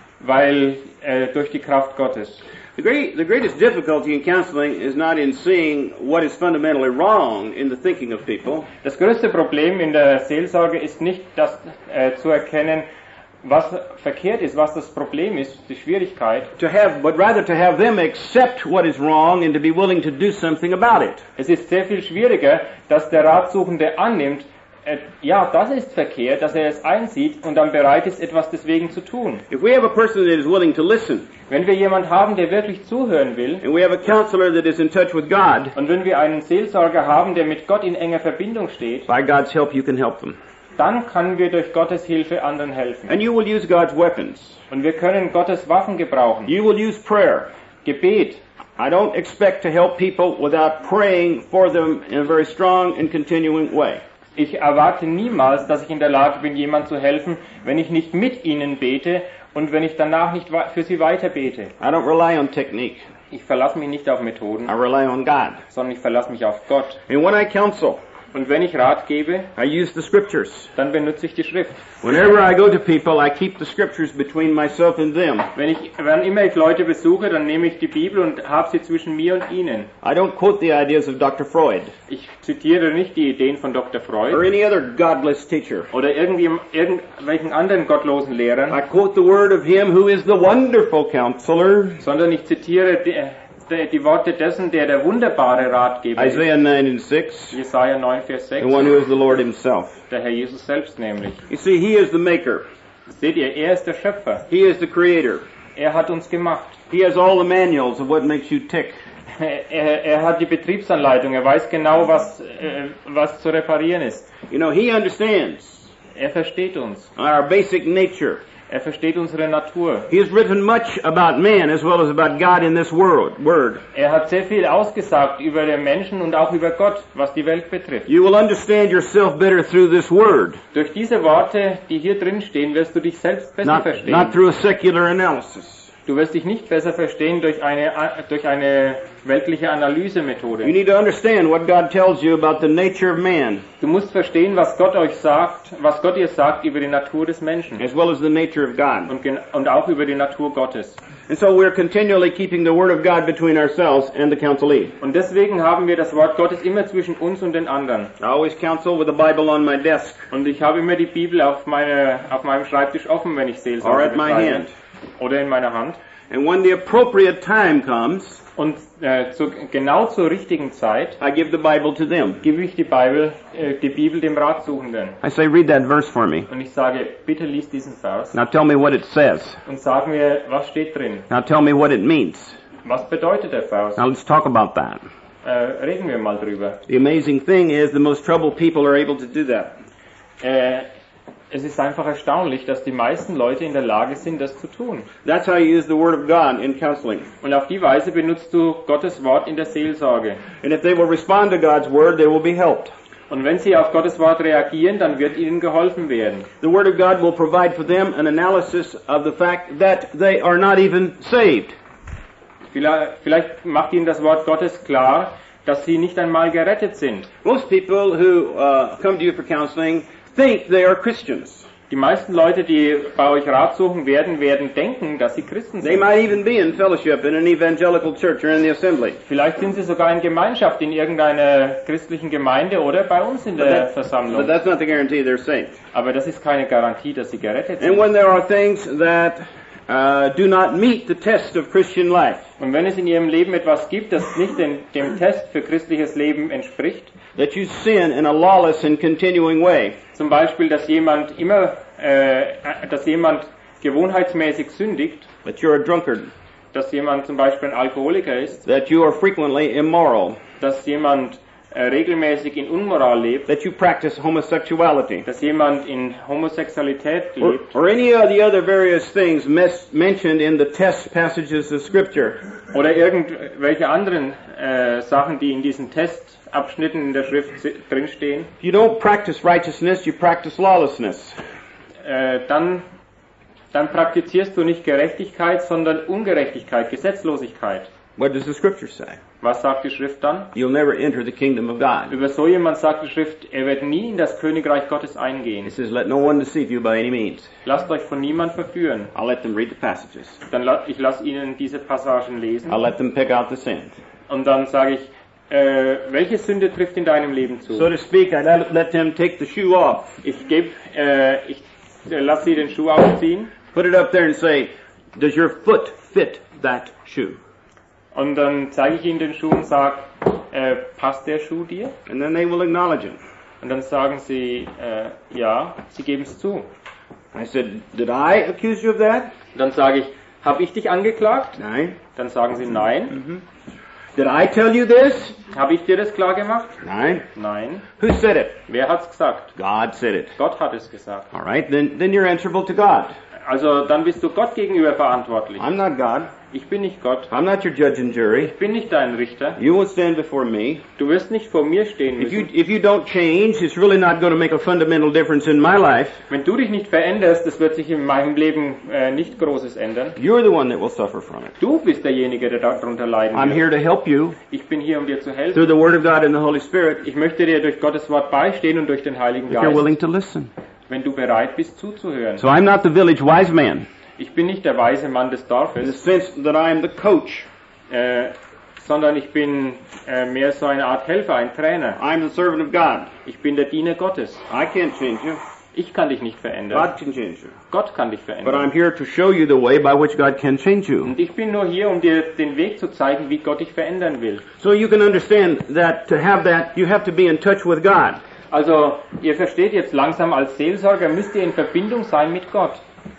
weil äh, durch die Kraft Gottes. The, great, the greatest difficulty in counseling is not in seeing what is fundamentally wrong in the thinking of people. Das größte Problem in der Seelsorge ist nicht, das äh, zu erkennen, was verkehrt ist, was das Problem ist, die Schwierigkeit. To have, but rather to have them accept what is wrong and to be willing to do something about it. Es ist sehr viel schwieriger, dass der Ratsuchende annimmt, äh, ja, das ist verkehrt, dass er es einsieht und dann bereit ist, etwas deswegen zu tun. If we have a person that is willing to listen, Wenn wir jemanden haben, der wirklich zuhören will, and we have a counselor that is in touch with God, und wenn wir einen Seelsorger haben, der mit Gott in enger Verbindung steht, by God's help you can help them. dann können wir durch Gottes Hilfe anderen helfen. And you will use God's weapons. Und wir können Gottes Waffen gebrauchen. You will use prayer. Gebet. I don't expect to help people without praying for them in a very strong and continuing way. Ich erwarte niemals, dass ich in der Lage bin, jemand zu helfen, wenn ich nicht mit ihnen bete und wenn ich danach nicht für sie weiter bete. I don't rely on technique. Ich verlasse mich nicht auf Methoden, I rely on God. sondern ich verlasse mich auf Gott. And when I counsel, Und wenn ich Rat gebe, I use the scriptures. dann benutze ich die Schrift. Whenever I go to people, I keep the scriptures between myself and them. Wenn ich, wann immer ich Leute besuche, dann nehme ich die Bibel und habe sie zwischen mir und ihnen. I don't quote the ideas of Doctor Freud Ich zitiere nicht die Ideen von Doktor or Freud any other godless teacher. oder irgendwie, irgendwelchen anderen gottlosen Lehrern, I quote the word of him who is the wonderful counselor, sondern ich zitiere die, die, die Worte dessen, der der wunderbare Ratgeber ist. Isaiah nine and six, Jesaja neun, Vers the sechs, one who is the Lord himself. der Herr Jesus selbst nämlich. You see, he is the maker. Seht ihr, er ist der Schöpfer. He is the creator. Er hat uns gemacht. He has all the manuals of what makes you tick. Er, er hat die Betriebsanleitung. Er weiß genau, was, äh, was zu reparieren ist. You know, he understands Er versteht uns. our basic nature. Er versteht unsere Natur. He has written much about man as well as about God in this world, word. Er hat sehr viel ausgesagt über den Menschen und auch über Gott, was die Welt betrifft. You will understand yourself better through this word, Durch diese Worte, die hier drin stehen, wirst du dich selbst besser not, verstehen. not through a secular analysis. Du wirst dich nicht besser verstehen durch eine, durch eine weltliche You Analysemethode. need to understand what God tells you about the nature of man Du musst verstehen, was Gott euch sagt, was Gott dir sagt über die Natur des Menschen as well as the nature of God. und, gen- und auch über die Natur Gottes. And so we're continually keeping the word of God between ourselves and the counselee. Und deswegen haben wir das Wort Gottes immer zwischen uns und den anderen. I always counsel with a Bible on my desk Und ich habe immer die Bibel auf, meine, auf meinem Schreibtisch offen, wenn ich or Seelsorge at my betreibe. hand. Oder in meiner Hand. And when the appropriate time comes, Und äh, zu, genau zur richtigen Zeit I give the Bible to them. gebe ich die Bibel, äh, die Bibel dem Ratsuchenden. I say, read that verse for me. Und ich sage, bitte lies diesen Vers Now tell me what it says. und sag mir, was steht drin? Now tell me what it means. Was bedeutet der Vers? Now let's talk about that. Äh, reden wir mal drüber. The amazing thing is the most troubled people are able to do that. Äh, es ist einfach erstaunlich, dass die meisten Leute in der Lage sind, das zu tun. That's how you use the Word of God in counseling. Und auf die Weise benutzt du Gottes Wort in der Seelsorge. And if they will respond to God's Word, they will be helped. Und wenn sie auf Gottes Wort reagieren, dann wird ihnen geholfen werden. The Word of God will provide for them an analysis of the fact that they are not even saved. Vielleicht, vielleicht macht ihnen das Wort Gottes klar, dass sie nicht einmal gerettet sind. Most people who uh, come to you for counseling think they are Christians. Die meisten Leute, die bei euch Rat suchen werden, werden denken, dass sie Christen They sind. might even be in fellowship in an evangelical church or in the assembly. Vielleicht sind sie sogar in Gemeinschaft in irgendeiner christlichen Gemeinde oder bei uns in But, der that, but Versammlung. that's not the guarantee they're saved. Aber das ist keine Garantie, dass sie gerettet And sind. when there are things that uh, do not meet the test of Christian life, Und wenn es in ihrem Leben etwas gibt, das nicht den, dem Test für christliches Leben entspricht, that you sin in a lawless and continuing way, zum Beispiel, dass jemand immer, äh, dass jemand gewohnheitsmäßig sündigt, that you're a drunkard, dass jemand zum Beispiel ein Alkoholiker ist, that you are frequently immoral, dass jemand äh, regelmäßig in Unmoral lebt, that you practice homosexuality, dass jemand in Homosexualität or, lebt, or any of the other various things mes- mentioned in the test passages of Scripture, oder irgendwelche anderen äh, Sachen, die in diesen Testabschnitten in der Schrift si- drinstehen, if you don't practice righteousness, you practice lawlessness. äh, dann, dann praktizierst du nicht Gerechtigkeit, sondern Ungerechtigkeit, Gesetzlosigkeit. What does the Scripture say? Was sagt die Schrift dann? You'll never enter the kingdom of God. Über so jemand sagt die Schrift, er wird nie in das Königreich Gottes It eingehen. says, let no one deceive you by any means. Lasst euch von niemand verführen. I'll let them read the passages. Dann la- ich lasse ihnen diese Passagen lesen I'll let them pick out the sin. und dann sage ich, äh, welche Sünde trifft in deinem Leben zu? So to speak, I let, let them take the shoe off. Ich gebe, äh, ich äh, lasse sie den Schuh ausziehen Put it up there and say, does your foot fit that shoe? und dann zeige ich ihnen den Schuh und sage, äh, passt der Schuh dir? And then they will acknowledge it. Und dann sagen sie, äh, ja, sie geben es zu. I said, did I accuse you of that? Und dann sage ich, habe ich dich angeklagt? Nein. Dann sagen sie, nein. Did I tell you this? Habe ich dir das klar gemacht? Nein. Nein. Who said it? Wer hat's gesagt? God said it. Gott hat es gesagt. All right, then, then you're answerable to God. Also dann bist du Gott gegenüber verantwortlich. I'm not God. Ich bin nicht Gott. I'm not your judge and jury. Ich bin nicht dein Richter. You won't stand before me. Du wirst nicht vor mir stehen If you, müssen. if you don't change, it's really not going to make a fundamental difference in my life. Wenn du dich nicht veränderst, das wird sich in meinem Leben äh, nicht Großes ändern. You're the one that will suffer from it. Du bist derjenige, der darunter leiden I'm wird. here to help you Ich bin hier, um dir zu helfen. through the Word of God and the Holy Spirit Ich möchte dir durch Gottes Wort beistehen und durch den Heiligen if you're willing Geist, to listen. wenn du bereit bist zuzuhören. So I'm not the village wise man Ich bin nicht der weise Mann des in the Dorfes, sense that I am the coach. äh, sondern ich bin äh, mehr so eine Art Helfer, ein Trainer. I'm the servant of God. Ich bin der Diener Gottes. I can't change you. Ich kann dich nicht verändern. God can change you. Gott kann dich But I'm verändern. here to show you the way by which God can change you. Und ich bin nur hier, um dir den Weg zu zeigen, wie Gott dich verändern will. So you can understand that to have that, you have to be in touch with God. Also, ihr versteht jetzt langsam, als Seelsorger müsst ihr in Verbindung sein mit Gott.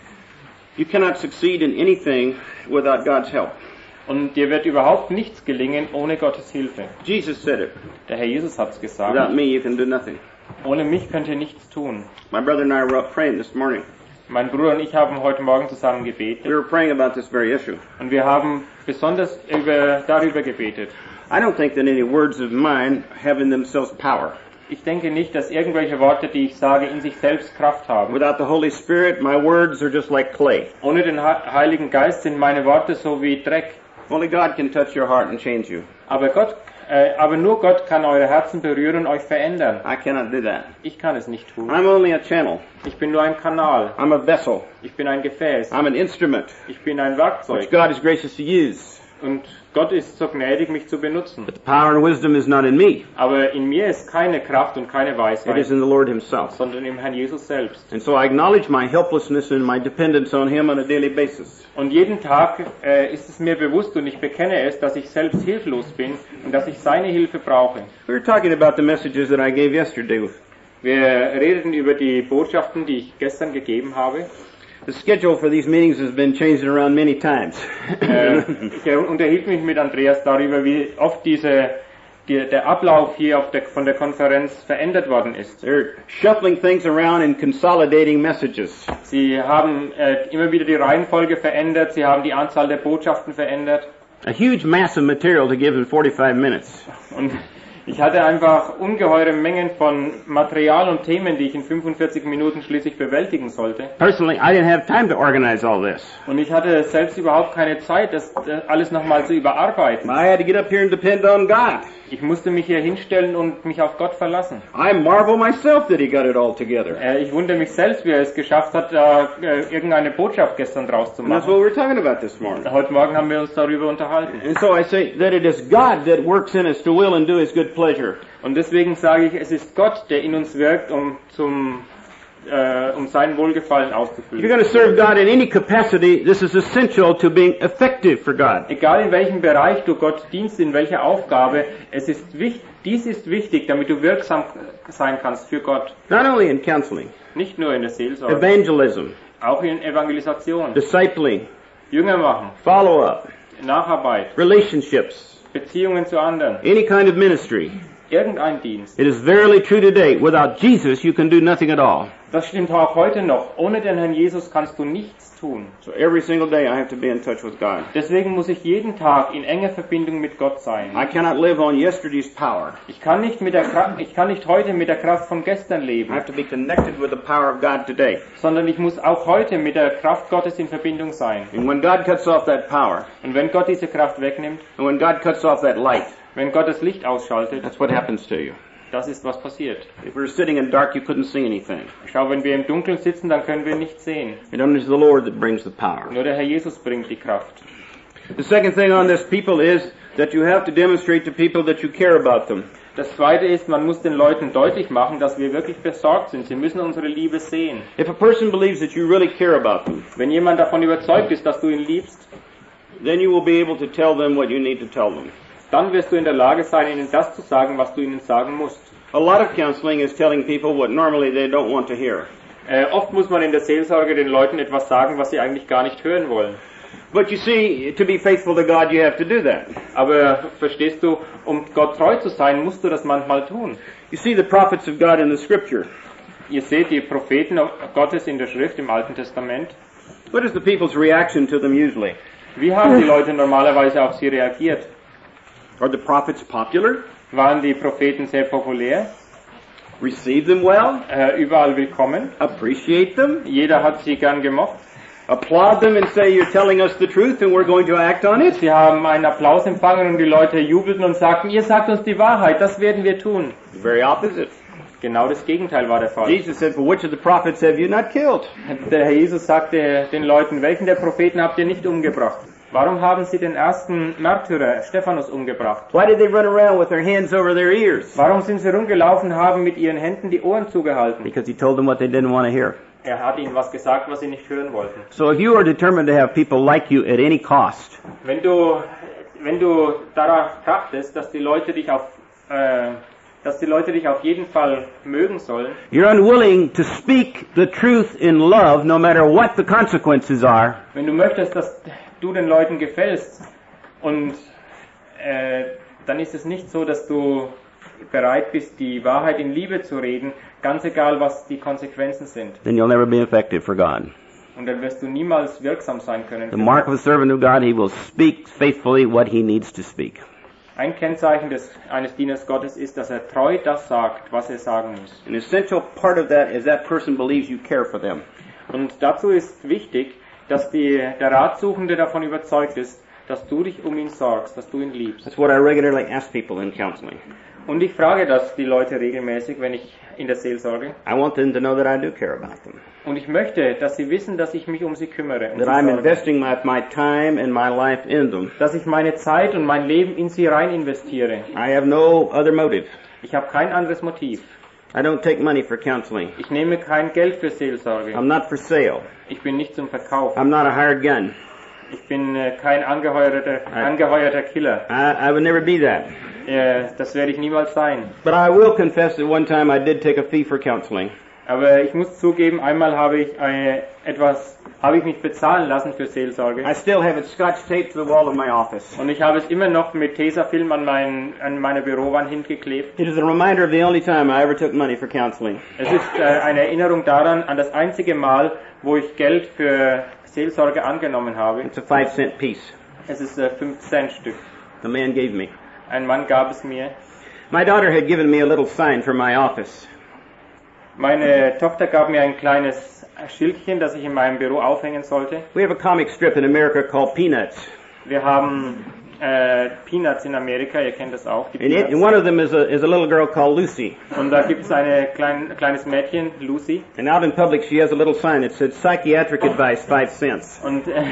You cannot succeed in anything without God's help. Und dir wird überhaupt nichts gelingen ohne Gottes Hilfe. Jesus said it. Der Herr Jesus hat's Without gesagt. me, you can do nothing. Ohne mich könnt ihr nichts tun. My brother and I were up praying this morning. Mein Bruder und ich haben heute Morgen zusammen We gebetet. were praying about this very issue. Und wir haben besonders über, darüber gebetet. I don't think that any words of mine have in themselves power. Ich denke nicht, dass irgendwelche Worte, die ich sage, in sich selbst Kraft haben. Without the Holy Spirit, my words are just like clay. Ohne den He- Heiligen Geist sind meine Worte so wie Dreck. Only God can touch your heart and change you. Aber Gott, äh, aber nur Gott kann eure Herzen berühren und euch verändern. I cannot do that. Ich kann es nicht tun. I'm only a channel. Ich bin nur ein Kanal. I'm a vessel. Ich bin ein Gefäß. I'm an instrument Ich bin ein which Werkzeug. God is gracious to use. Und Gott ist so gnädig, mich zu benutzen. But the power and wisdom is not in me. Aber in mir ist keine Kraft und keine It is Weisheit, in the Lord Himself. sondern im Herrn Jesus selbst. And so I acknowledge my helplessness and my dependence on Him on a daily basis. Und jeden Tag äh, ist es mir bewusst und ich bekenne es, dass ich selbst hilflos bin und dass ich seine Hilfe brauche. We were talking about the messages that I gave yesterday. Wir redeten über die Botschaften, die ich gestern gegeben habe. The schedule for these meetings has been changing around many times. Äh, ich unterhielt mich mit Andreas darüber, wie oft diese, die, der Ablauf hier auf der, von der Konferenz verändert worden ist. They're shuffling things around and consolidating messages. Sie haben äh, immer wieder die Reihenfolge verändert, sie haben die Anzahl der Botschaften verändert. A huge mass of material to give in forty-five minutes. Und ich hatte einfach ungeheure Mengen von Material und Themen, die ich in fünfundvierzig Minuten schließlich bewältigen sollte. Personally, I didn't have time to organize all this. Und ich hatte selbst überhaupt keine Zeit, das das alles nochmal zu überarbeiten. I had to get up here and depend on God. Ich musste mich hier hinstellen und mich auf Gott verlassen. I marvel myself that He got it all together. Äh, ich wundere mich selbst, wie er es geschafft hat, da äh, irgendeine Botschaft gestern draus zu And that's machen. what we were talking about this morning. Heute Morgen haben wir uns darüber unterhalten. And so I say that it is God that works in us to will and do His good pleasure. Und deswegen sage ich, es ist Gott, der in uns wirkt, um zum äh, um sein Wohlgefallen If you're auszuführen. going to serve God in any capacity, this is essential to being effective for God. Egal in welchem Bereich du Gott dienst, in welcher Aufgabe, es ist wichtig, dies ist wichtig, damit du wirksam sein kannst für Gott. Not only in counseling, Nicht nur in der Seelsorge, evangelism, Auch in Evangelisation. discipling, Jünger machen. follow-up, Nacharbeit. relationships, Beziehungen zu anderen. any kind of ministry. Irgendein Dienst. It is verily true today. Without Jesus, you can do nothing at all. Das stimmt auch heute noch. Ohne den Herrn Jesus kannst du nichts tun. So every single day I have to be in touch with God. Deswegen muss ich jeden Tag in enger Verbindung mit Gott sein. I cannot live on yesterday's power. Ich kann nicht mit der Kraft, ich kann nicht heute mit der Kraft von gestern I leben, have to be connected with the power of God today. sondern ich muss auch heute mit der Kraft Gottes in Verbindung sein. And when God cuts off that power, Und wenn Gott diese Kraft wegnimmt, and when God cuts off that light, wenn Gott das Licht ausschaltet, that's what happens to you. das ist, was passiert. If we were sitting in dark, you couldn't see anything. Schau, wenn wir im Dunkeln sitzen, dann können wir nichts sehen. It only is the Lord that brings the power. Nur der Herr Jesus bringt die Kraft. The second thing on this, people, is that you have to demonstrate to people that you care about them. Das Zweite ist, man muss den Leuten deutlich machen, dass wir wirklich besorgt sind. Sie müssen unsere Liebe sehen. If a person believes that you really care about them, Wenn jemand davon überzeugt ist, dass du ihn liebst, then you will be able to tell them what you need to tell them. dann wirst du in der Lage sein, ihnen das zu sagen, was du ihnen sagen musst. A lot of counseling is telling people what normally they don't want to hear. Äh, oft muss man in der Seelsorge den Leuten etwas sagen, was sie eigentlich gar nicht hören wollen. But you see, to be faithful to God, you have to do that. Aber verstehst du, um Gott treu zu sein, musst du das manchmal tun. You see the prophets of God in the Scripture. Ihr seht die Propheten Gottes in der Schrift im Alten Testament. What is the people's reaction to them usually? Wie haben die Leute normalerweise auf sie reagiert? Are the prophets popular? Waren die Propheten sehr populär? Receive them well? Äh, überall willkommen? Appreciate them? Jeder hat sie gern gemocht. Applaud them and say, you're telling us the truth and we're going to act on it? Sie haben einen Applaus empfangen und die Leute jubelten und sagten, ihr sagt uns die Wahrheit, das werden wir tun. The very opposite. Genau das Gegenteil war der Fall. Jesus said, for which of the prophets have you not killed? Der Herr Jesus sagte den Leuten, welchen der Propheten habt ihr nicht umgebracht? Warum haben sie den ersten Märtyrer, Stephanus, umgebracht? Why did they run around with their hands over their ears? Warum sind sie rumgelaufen, haben mit ihren Händen die Ohren zugehalten? Because he told them what they didn't want to hear. Er hat ihnen was gesagt, was sie nicht hören wollten. So if you are determined to have people like you at any cost, Wenn du, wenn du darauf trachtest, dass die Leute dich auf, äh, dass die Leute dich auf jeden Fall mögen sollen, you're unwilling to speak the truth in love no matter what the consequences are, wenn du möchtest, dass du den Leuten gefällst und äh, dann ist es nicht so, dass du bereit bist, die Wahrheit in Liebe zu reden, ganz egal, was die Konsequenzen sind. then you'll never be effective for God. Und dann wirst du niemals wirksam sein können. The mark of a servant of God, he will speak faithfully what he needs to speak. Ein Kennzeichen des, eines Dieners Gottes ist, dass er treu das sagt, was er sagen muss. An essential part of that is that person believes you care for them. Und dazu ist wichtig, dass die, der Ratsuchende davon überzeugt ist, dass du dich um ihn sorgst, dass du ihn liebst. That's what I regularly ask people in counseling. Und ich frage das die Leute regelmäßig, wenn ich in der Seelsorge. I want them to know that I do care about them. Und ich möchte, dass sie wissen, dass ich mich um sie kümmere. Um That sie I'm sorge. investing my, my time and my life in them. Dass ich meine Zeit und mein Leben in sie rein investiere. I have no other motive. Ich habe kein anderes Motiv. I don't take money for counseling. Ich nehme kein Geld für Seelsorge. I'm not for sale. Ich bin nicht zum Verkauf. I'm not a hired gun. Ich bin äh, kein angeheuerter, angeheuerter Killer. I, I would never be that. Äh, das werde ich niemals sein. But I will confess that one time I did take a fee for counseling. Aber ich muss zugeben, einmal habe ich äh, etwas, habe ich mich bezahlen lassen für Seelsorge. I still have it scotch taped to the wall of my office. Und ich habe es immer noch mit Tesafilm an, mein, an meine Bürowand hingeklebt. It is a reminder of the only time I ever took money for counseling. Es ist äh, eine Erinnerung daran, an das einzige Mal, wo ich Geld für Seelsorge angenommen habe. It's a five cent piece. Es ist ein fünf Cent Stück. The man gave me. Ein Mann gab es mir. My daughter had given me a little sign for my office. Meine Tochter gab mir ein kleines Schildchen, das ich in meinem Büro aufhängen sollte. We have a comic strip in America called Peanuts. Wir haben äh, Peanuts in Amerika, ihr kennt das auch. Die And, it, and Peanuts. one of them is a, is a little girl called Lucy. Und da gibt es ein klein, kleines Mädchen, Lucy. And out in public she has a little sign that said psychiatric advice, five cents. Und äh,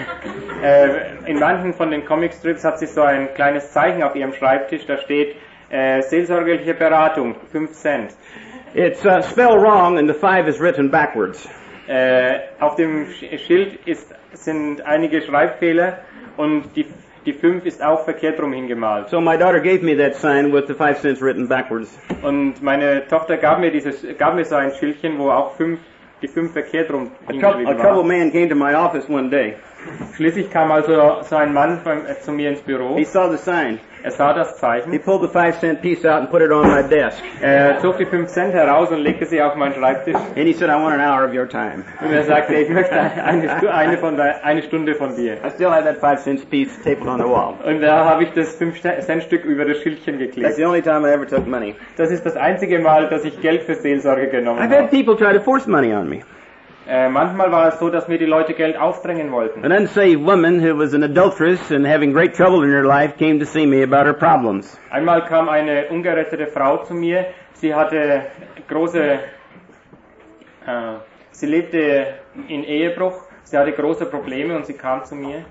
äh, in manchen von den Comicstrips hat sie so ein kleines Zeichen auf ihrem Schreibtisch, da steht äh, seelsorgerliche Beratung, fünf Cent. It's uh, spelled wrong and the five is written backwards. Äh, auf dem Sch- Schild ist, sind einige Schreibfehler und die, die fünf ist auch verkehrt rum hingemalt. So my daughter gave me that sign with the five cents written backwards. Und meine Tochter gab mir dieses, gab mir so ein Schildchen, wo auch fünf die fünf verkehrt rum A, trou- a hingeschrieben troubled waren. man came to my office one day. Schließlich kam also so ein Mann beim, äh, zu mir ins Büro. He saw the sign. Er sah das He Zeichen. pulled the five cent piece out and put it on my desk. Er zog die fünf Cent heraus und legte sie auf meinen Schreibtisch. And he said, I want an hour of your time. Und er sagte, ich möchte eine, Stu- eine, von der, eine Stunde von dir. I still have that five cent piece stapled on the wall. Und da habe ich das fünf Cent Stück über das Schildchen That's geklebt. the only time I ever took money. Das ist das einzige Mal, dass ich Geld für Seelsorge genommen I've had habe. people try to force money on me. Äh, manchmal war es so, dass mir die Leute Geld aufdrängen wollten. An unsaved woman who was an adulteress and having great trouble in her life came to see me about her problems. Einmal kam eine ungerettete Frau zu mir. Sie hatte große, äh, sie lebte in Ehebruch. Sie hatte große Probleme und sie kam zu mir.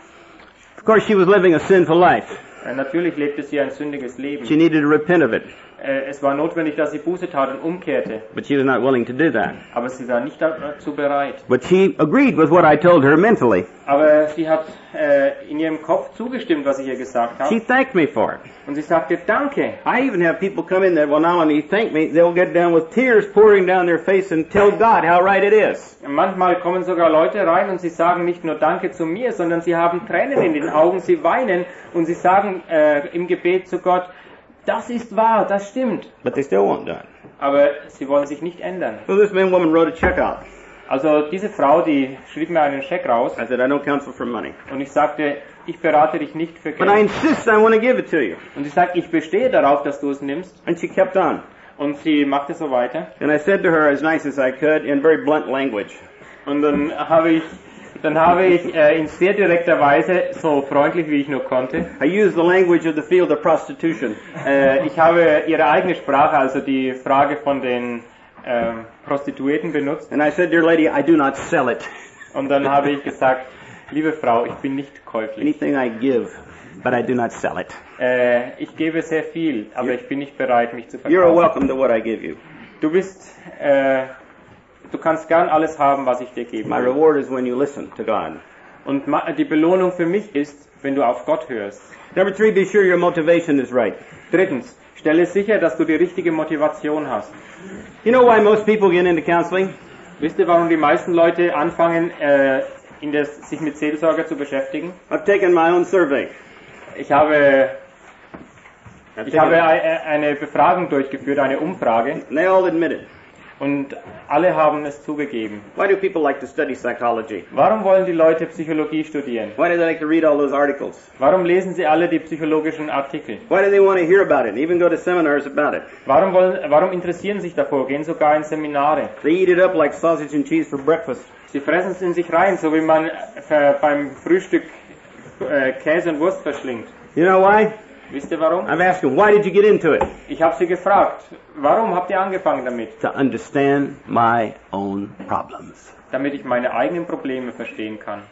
Of course, she was living a sinful life. Äh, natürlich lebte sie ein sündiges Leben. She needed to repent of it, Äh, es war notwendig, dass sie Buße tat und umkehrte. but she was not willing to do that. Aber sie war nicht dazu bereit. But she agreed with what I told her mentally. Aber sie hat äh, in ihrem Kopf zugestimmt, was ich ihr gesagt She habe. thanked me for it. Und sie sagte, danke. I even have people come in that will not only thank me, they'll get down with tears pouring down their face and tell God how right it is. Manchmal kommen sogar Leute rein und sie sagen nicht nur Danke zu mir, sondern sie haben Tränen in den Augen, sie weinen und sie sagen äh, im Gebet zu Gott, das ist wahr, das stimmt. But they still won't do it. Aber sie wollen sich nicht ändern. So this man woman wrote a check out. Also diese Frau, die schrieb mir einen Scheck raus I said, I don't counsel for money. und ich sagte, ich berate dich nicht für But I Geld. insist I want to give it to you. Und sie sagt, ich bestehe darauf, dass du es nimmst. And she kept on. Und sie machte so weiter. And I said to her as nice as I could in very blunt language, Und dann habe ich, dann habe ich äh, in sehr direkter Weise, so freundlich wie ich nur konnte, I used the language of the field of prostitution. äh, ich habe ihre eigene Sprache, also die Frage von den äh, Prostituierten benutzt. And I said, dear lady, I do not sell it. Und dann habe ich gesagt, liebe Frau, ich bin nicht käuflich. Anything I give, but I do not sell it. Äh, ich gebe sehr viel, aber ich bin nicht bereit, mich zu You're verkaufen. welcome to what I give you. Du bist, äh, du kannst gern alles haben, was ich dir gebe. My reward is when you listen to God. Und ma- die Belohnung für mich ist, wenn du auf Gott hörst. Number three, be sure your motivation is right. Drittens, stelle sicher, dass du die richtige Motivation hast. You know why most people get into counseling? Wisst ihr, warum die meisten Leute anfangen, äh, in der, sich mit Seelsorge zu beschäftigen? I've taken my own survey. Ich habe, I've ich habe taken, ei- eine Befragung durchgeführt, eine Umfrage, and they all admit it. und alle haben es zugegeben. Why do people like to study psychology? Warum wollen die Leute Psychologie studieren? Why do they like to read all those articles? Warum lesen sie alle die psychologischen Artikel? Why do they want to hear about it and even go to seminars about it? Warum, wollen, warum interessieren sich davor, gehen sogar in Seminare? They eat it up like sausage and cheese for breakfast. Sie fressen es in sich rein, so wie man äh, beim Frühstück äh, Käse und Wurst verschlingt. You know why? Wisst ihr warum? I've asked them, why did you get into it? Ich habe sie gefragt, warum habt ihr angefangen damit? To understand my own problems. Damit ich meine eigenen Probleme verstehen kann.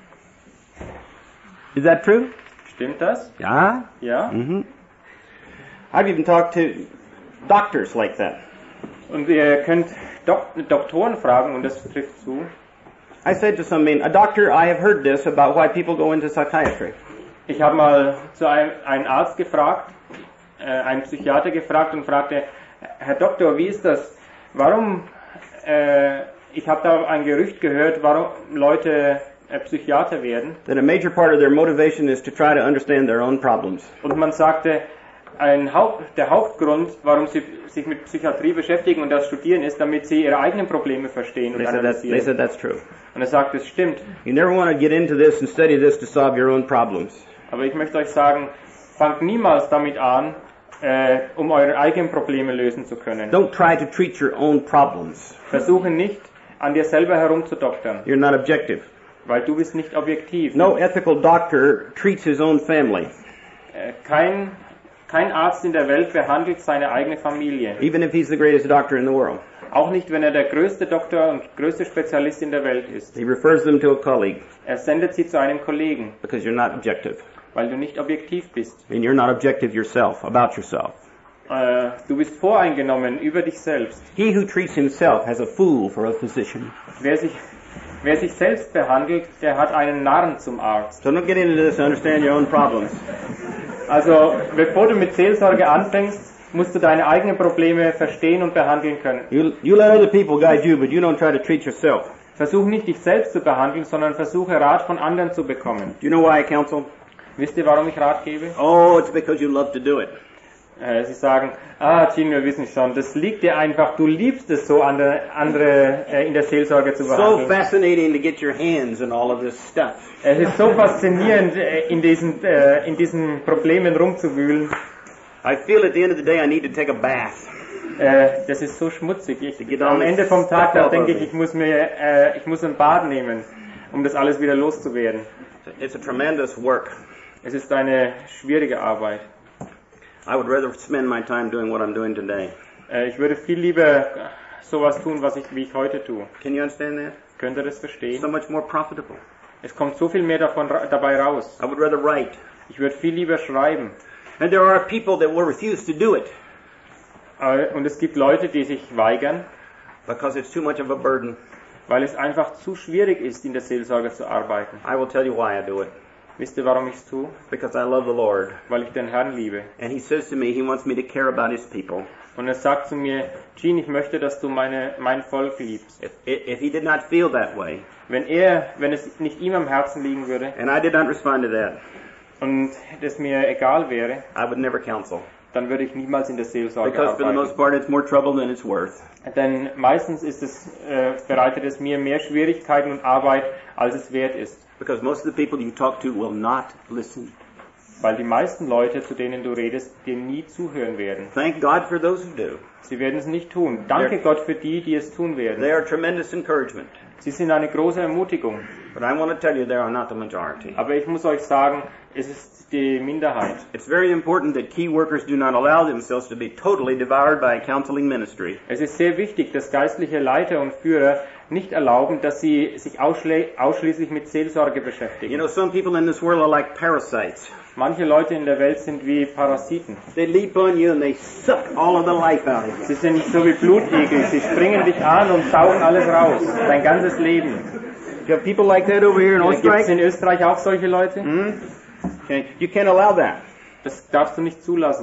Is that true? Stimmt das? Yeah. Ja? Mm-hmm. I've even talked to doctors like that. Und ihr könnt Dok Doktoren fragen, und das trifft zu. I said to some men, a doctor, I have heard this about why people go into psychiatry. Ich habe mal zu einem, einen Arzt gefragt, äh, einen Psychiater gefragt und fragte, Herr Doktor, wie ist das? Warum, äh, ich habe da ein Gerücht gehört, warum Leute äh, Psychiater werden. That a major part of their motivation is to try to understand their own problems. Und man sagte, ein Haupt, der Hauptgrund, warum sie sich mit Psychiatrie beschäftigen und das studieren, ist, damit sie ihre eigenen Probleme verstehen und They said, that, they analysieren. said that's true. Und er sagt, es stimmt. You never want to get into this and study this to solve your own problems. Aber ich möchte euch sagen, fangt niemals damit an, äh, um eure eigenen Probleme lösen zu können. Don't try to treat your own problems. Versuche nicht, an dir selber herumzudoktern, You're not objective. weil du bist nicht objektiv. No ethical doctor treats his own family, Äh, kein, kein Arzt in der Welt behandelt seine eigene Familie. even if he's the greatest doctor in the world. Auch nicht, wenn er der größte Doktor und größte Spezialist in der Welt ist. He refers them to a colleague Er sendet sie zu einem Kollegen, because you're not objective. weil du nicht objektiv bist. And you're not objective yourself, about yourself. Äh, du bist voreingenommen über dich selbst. He who treats himself has a fool for a physician. Wer sich, wer sich selbst behandelt, der hat einen Narren zum Arzt. So don't get into this to understand your own problems. Also, bevor du mit Seelsorge anfängst, musst du deine eigenen Probleme verstehen und behandeln können. You, you let other people guide you, but you don't try to treat yourself. Versuch nicht, dich selbst zu behandeln, sondern versuche Rat von anderen zu bekommen. Do you know why I counsel? Wisst ihr, warum ich Rat gebe? Oh, it's because you love to do it. Äh, Sie sagen, ah, Gene, wir wissen schon, das liegt dir einfach, du liebst es so, andere, andere äh, in der Seelsorge zu So behandeln. fascinating to get your hands in all of this stuff. Es ist so faszinierend, äh, in diesen, äh, in diesen Problemen rumzuwühlen. I feel at the end of the day I need to take a bath. Äh, das ist so schmutzig. Ich, am Ende vom Tag, da denke ich, ich muss mir, äh, ich muss ein Bad nehmen, um das alles wieder loszuwerden. It's a tremendous work. Es ist eine schwierige Arbeit. I would rather spend my time doing what I'm doing today. Äh, ich würde viel lieber sowas tun, was ich, wie ich heute tue. Can you understand that? Könnt ihr das verstehen? So much more profitable. Es kommt so viel mehr davon ra- dabei raus. I would rather write. Ich würde viel lieber schreiben. And there are people that will refuse to do it Äh, und es gibt Leute, die sich weigern, because it's too much of a burden. weil es einfach zu schwierig ist, in der Seelsorge zu arbeiten. I will tell you why I do it. Wisst ihr, warum ich es tue? Because I love the Lord. Weil ich den Herrn liebe. And He says to me, He wants me to care about His people. Und er sagt zu mir, Gene, ich möchte, dass du meine, mein Volk liebst. If, if He did not feel that way, Wenn er, wenn es nicht ihm am Herzen liegen würde and I did not respond to that, und es mir egal wäre, I would never counsel. dann würde ich niemals in der Seelsorge Because for the most arbeiten. part, it's more trouble than it's worth. Denn meistens ist es, äh, bereitet es mir mehr Schwierigkeiten und Arbeit, als es wert ist. Because most of the people you talk to will not listen. Weil die meisten Leute, zu denen du redest, dir nie zuhören werden. Thank God for those who do. Sie werden es nicht tun. Danke They're- Gott für die, die es tun They werden. are tremendous encouragement. Sie sind eine große Ermutigung. But I want to tell you, they are not the majority. Aber ich muss euch sagen, es ist die Minderheit. It's very important that key workers do not allow themselves to be totally devoured by a counseling ministry. Es ist sehr wichtig, dass geistliche Leiter und Führer nicht erlauben, dass sie sich ausschlä- ausschließlich mit Seelsorge You beschäftigen. know, some people in this world are like parasites. Manche Leute in der Welt sind wie Parasiten. They leap on you and they suck all of the life out of you. Sie sind so wie Blutegel. Sie springen dich an und saugen alles raus. Dein ganzes Leben. You have people like that over here in Gibt es Österreich? in Österreich auch solche Leute? Hmm? Okay. You can't allow that. Das darfst du nicht zulassen.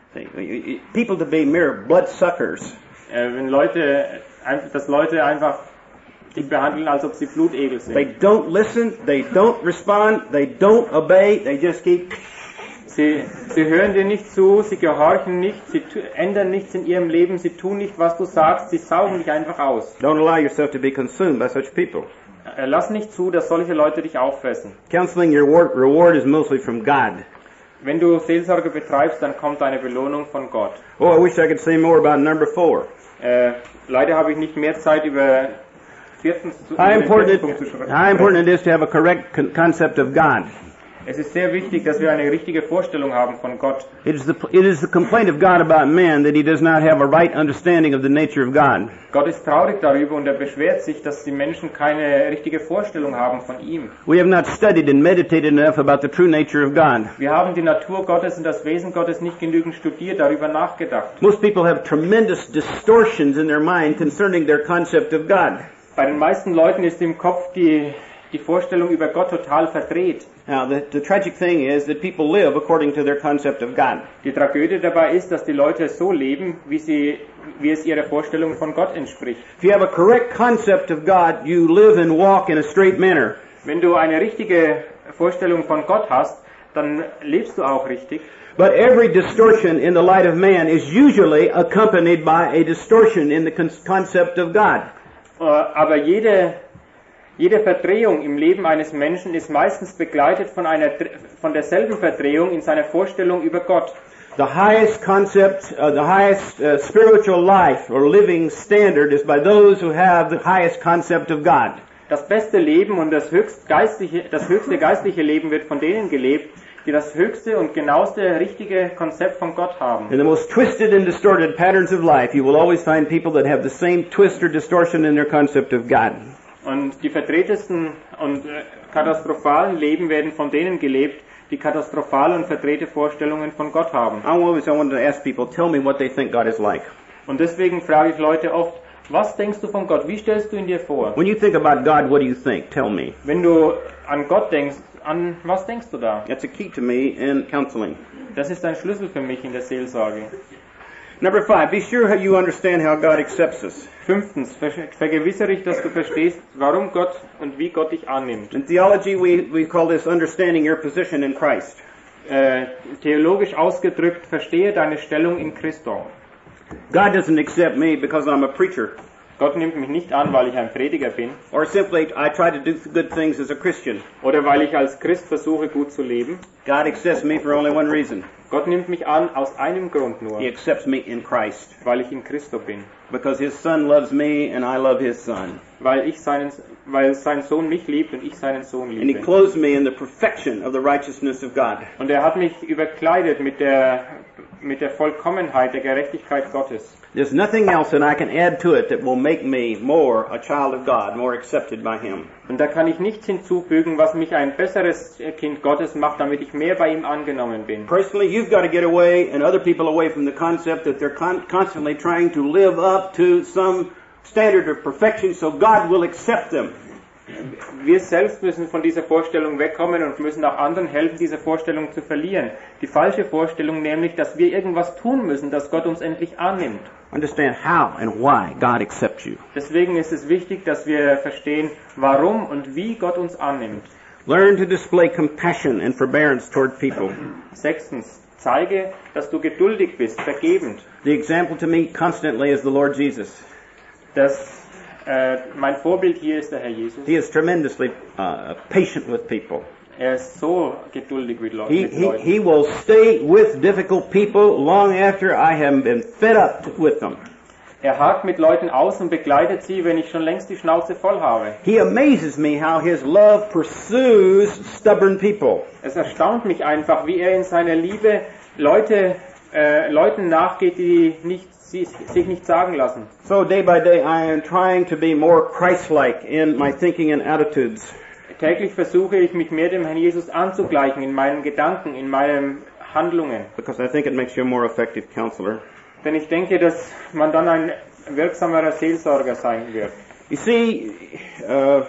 People to be mere bloodsuckers. Äh, wenn Leute, einfach- dass Leute einfach dich behandeln, als ob sie Blutegel They sind. don't listen, they don't respond, they don't obey, they just keep... Sie, sie hören dir nicht zu, sie gehorchen nicht, sie tu- ändern nichts in ihrem Leben, sie tun nicht, was du sagst, sie saugen dich einfach aus. Don't allow yourself to be consumed by such people. Äh, Lass nicht zu, dass solche Leute dich auffressen. Counseling, your reward, reward is mostly from God. Wenn du Seelsorge betreibst, dann kommt eine Belohnung von Gott. Oh, I wish I could say more about number four. Äh, leider habe ich nicht mehr Zeit über viertens zu, über How den important, vierten it, Punkt zu sprechen. how important it is to have a correct con- concept of God. Es ist sehr wichtig, dass wir eine richtige Vorstellung haben von Gott. It is, the, it is the complaint of God about man that he does not have a right understanding of the nature of God. Gott ist traurig darüber und er beschwert sich, dass die Menschen keine richtige Vorstellung haben von ihm. We have not studied and meditated enough about the true nature of God. Wir haben die Natur Gottes und das Wesen Gottes nicht genügend studiert, darüber nachgedacht. Most people have tremendous distortions in their mind concerning their concept of God. Bei den meisten Leuten ist im Kopf die, die Vorstellung über Gott total verdreht. Now, the, the tragic thing is that people live according to their concept of God. Die Tragödie dabei ist, dass die Leute so leben, wie, sie, wie es ihrer Vorstellung von Gott entspricht. If you have a correct concept of God, you live and walk in a straight manner. Wenn du eine richtige Vorstellung von Gott hast, dann lebst du auch richtig. But every distortion in the light of man is usually accompanied by a distortion in the con- concept of God. Äh, Aber jede, jede Verdrehung im Leben eines Menschen ist meistens begleitet von, einer, von derselben Verdrehung in seiner Vorstellung über Gott. The highest concept, uh, the highest uh, spiritual life or living standard is by those who have the highest concept of God. Das beste Leben und das, höchst geistliche, das höchste geistliche Leben wird von denen gelebt, die das höchste und genaueste richtige Konzept von Gott haben. In the most twisted and distorted patterns of life, you will always find people that have the same twist or distortion in their concept of God. Und die verdrehtesten und äh, katastrophalen Leben werden von denen gelebt, die katastrophale und verdrehte Vorstellungen von Gott haben. I always I wanted to ask people, tell me what they think God is like. Und deswegen frage ich Leute oft, was denkst du von Gott? Wie stellst du ihn dir vor? When you think about God, what do you think? Tell me. Wenn du an Gott denkst, an was denkst du da? That's a key to me in counseling. Das ist ein Schlüssel für mich in der Seelsorge. Number five, be sure you understand how God accepts us. Fünftens, ver vergewissere dich, dass du verstehst, warum Gott und wie Gott dich annimmt. In theology, we, we call this understanding your position in Christ. Äh, theologisch ausgedrückt, verstehe deine Stellung in Christo. God doesn't accept me because I'm a preacher. Gott nimmt mich nicht an, weil ich ein Prediger bin. Or simply, I try to do good things as a Christian. Oder weil ich als Christ versuche, gut zu leben. God accepts me for only one reason. Gott nimmt mich an aus einem Grund nur. He accepts me in Christ. Weil ich in Christo bin. Because His Son loves me and I love His Son. Weil ich seinen, weil sein Sohn mich liebt und ich seinen Sohn liebe. And He clothes me in the perfection of the righteousness of God. Und er hat mich überkleidet mit der, mit der Vollkommenheit der Gerechtigkeit Gottes. There's nothing else that I can add to it that will make me more a child of God, more accepted by Him. Und da kann ich nichts hinzufügen, was mich ein besseres Kind Gottes macht, damit ich mehr bei ihm angenommen bin. Personally, you've got to get away and other people away from the concept that they're con- constantly trying to live up to some standard of perfection so God will accept them. Wir selbst müssen von dieser Vorstellung wegkommen und müssen auch anderen helfen, diese Vorstellung zu verlieren. Die falsche Vorstellung nämlich, dass wir irgendwas tun müssen, dass Gott uns endlich annimmt. Understand how and why God accepts you. Deswegen ist es wichtig, dass wir verstehen, warum und wie Gott uns annimmt. Learn to display compassion and forbearance toward people. Sechstens, zeige, dass du geduldig bist, vergebend. The example to me constantly is the Lord Jesus. Das Äh, mein Vorbild hier ist der Herr Jesus. He is tremendously uh, patient with people. Er ist so geduldig mit, Le He, mit he, Leuten. he will stay with difficult people long after I have been fed up with them. Er hakt mit Leuten aus und begleitet sie, wenn ich schon längst die Schnauze voll habe. He amazes me how his love pursues stubborn people. Es erstaunt mich einfach, wie er in seiner Liebe Leute, äh, Leuten nachgeht, die nicht Sie sich nicht sagen lassen. So day by day I am trying to be more Christ-like in my thinking and attitudes. Täglich versuche ich, mich mehr dem Herrn Jesus anzugleichen in meinen Gedanken, in meinen Handlungen. Because I think it makes you a more effective counselor. Denn ich denke, dass man dann ein wirksamerer Seelsorger sein wird. You see, uh,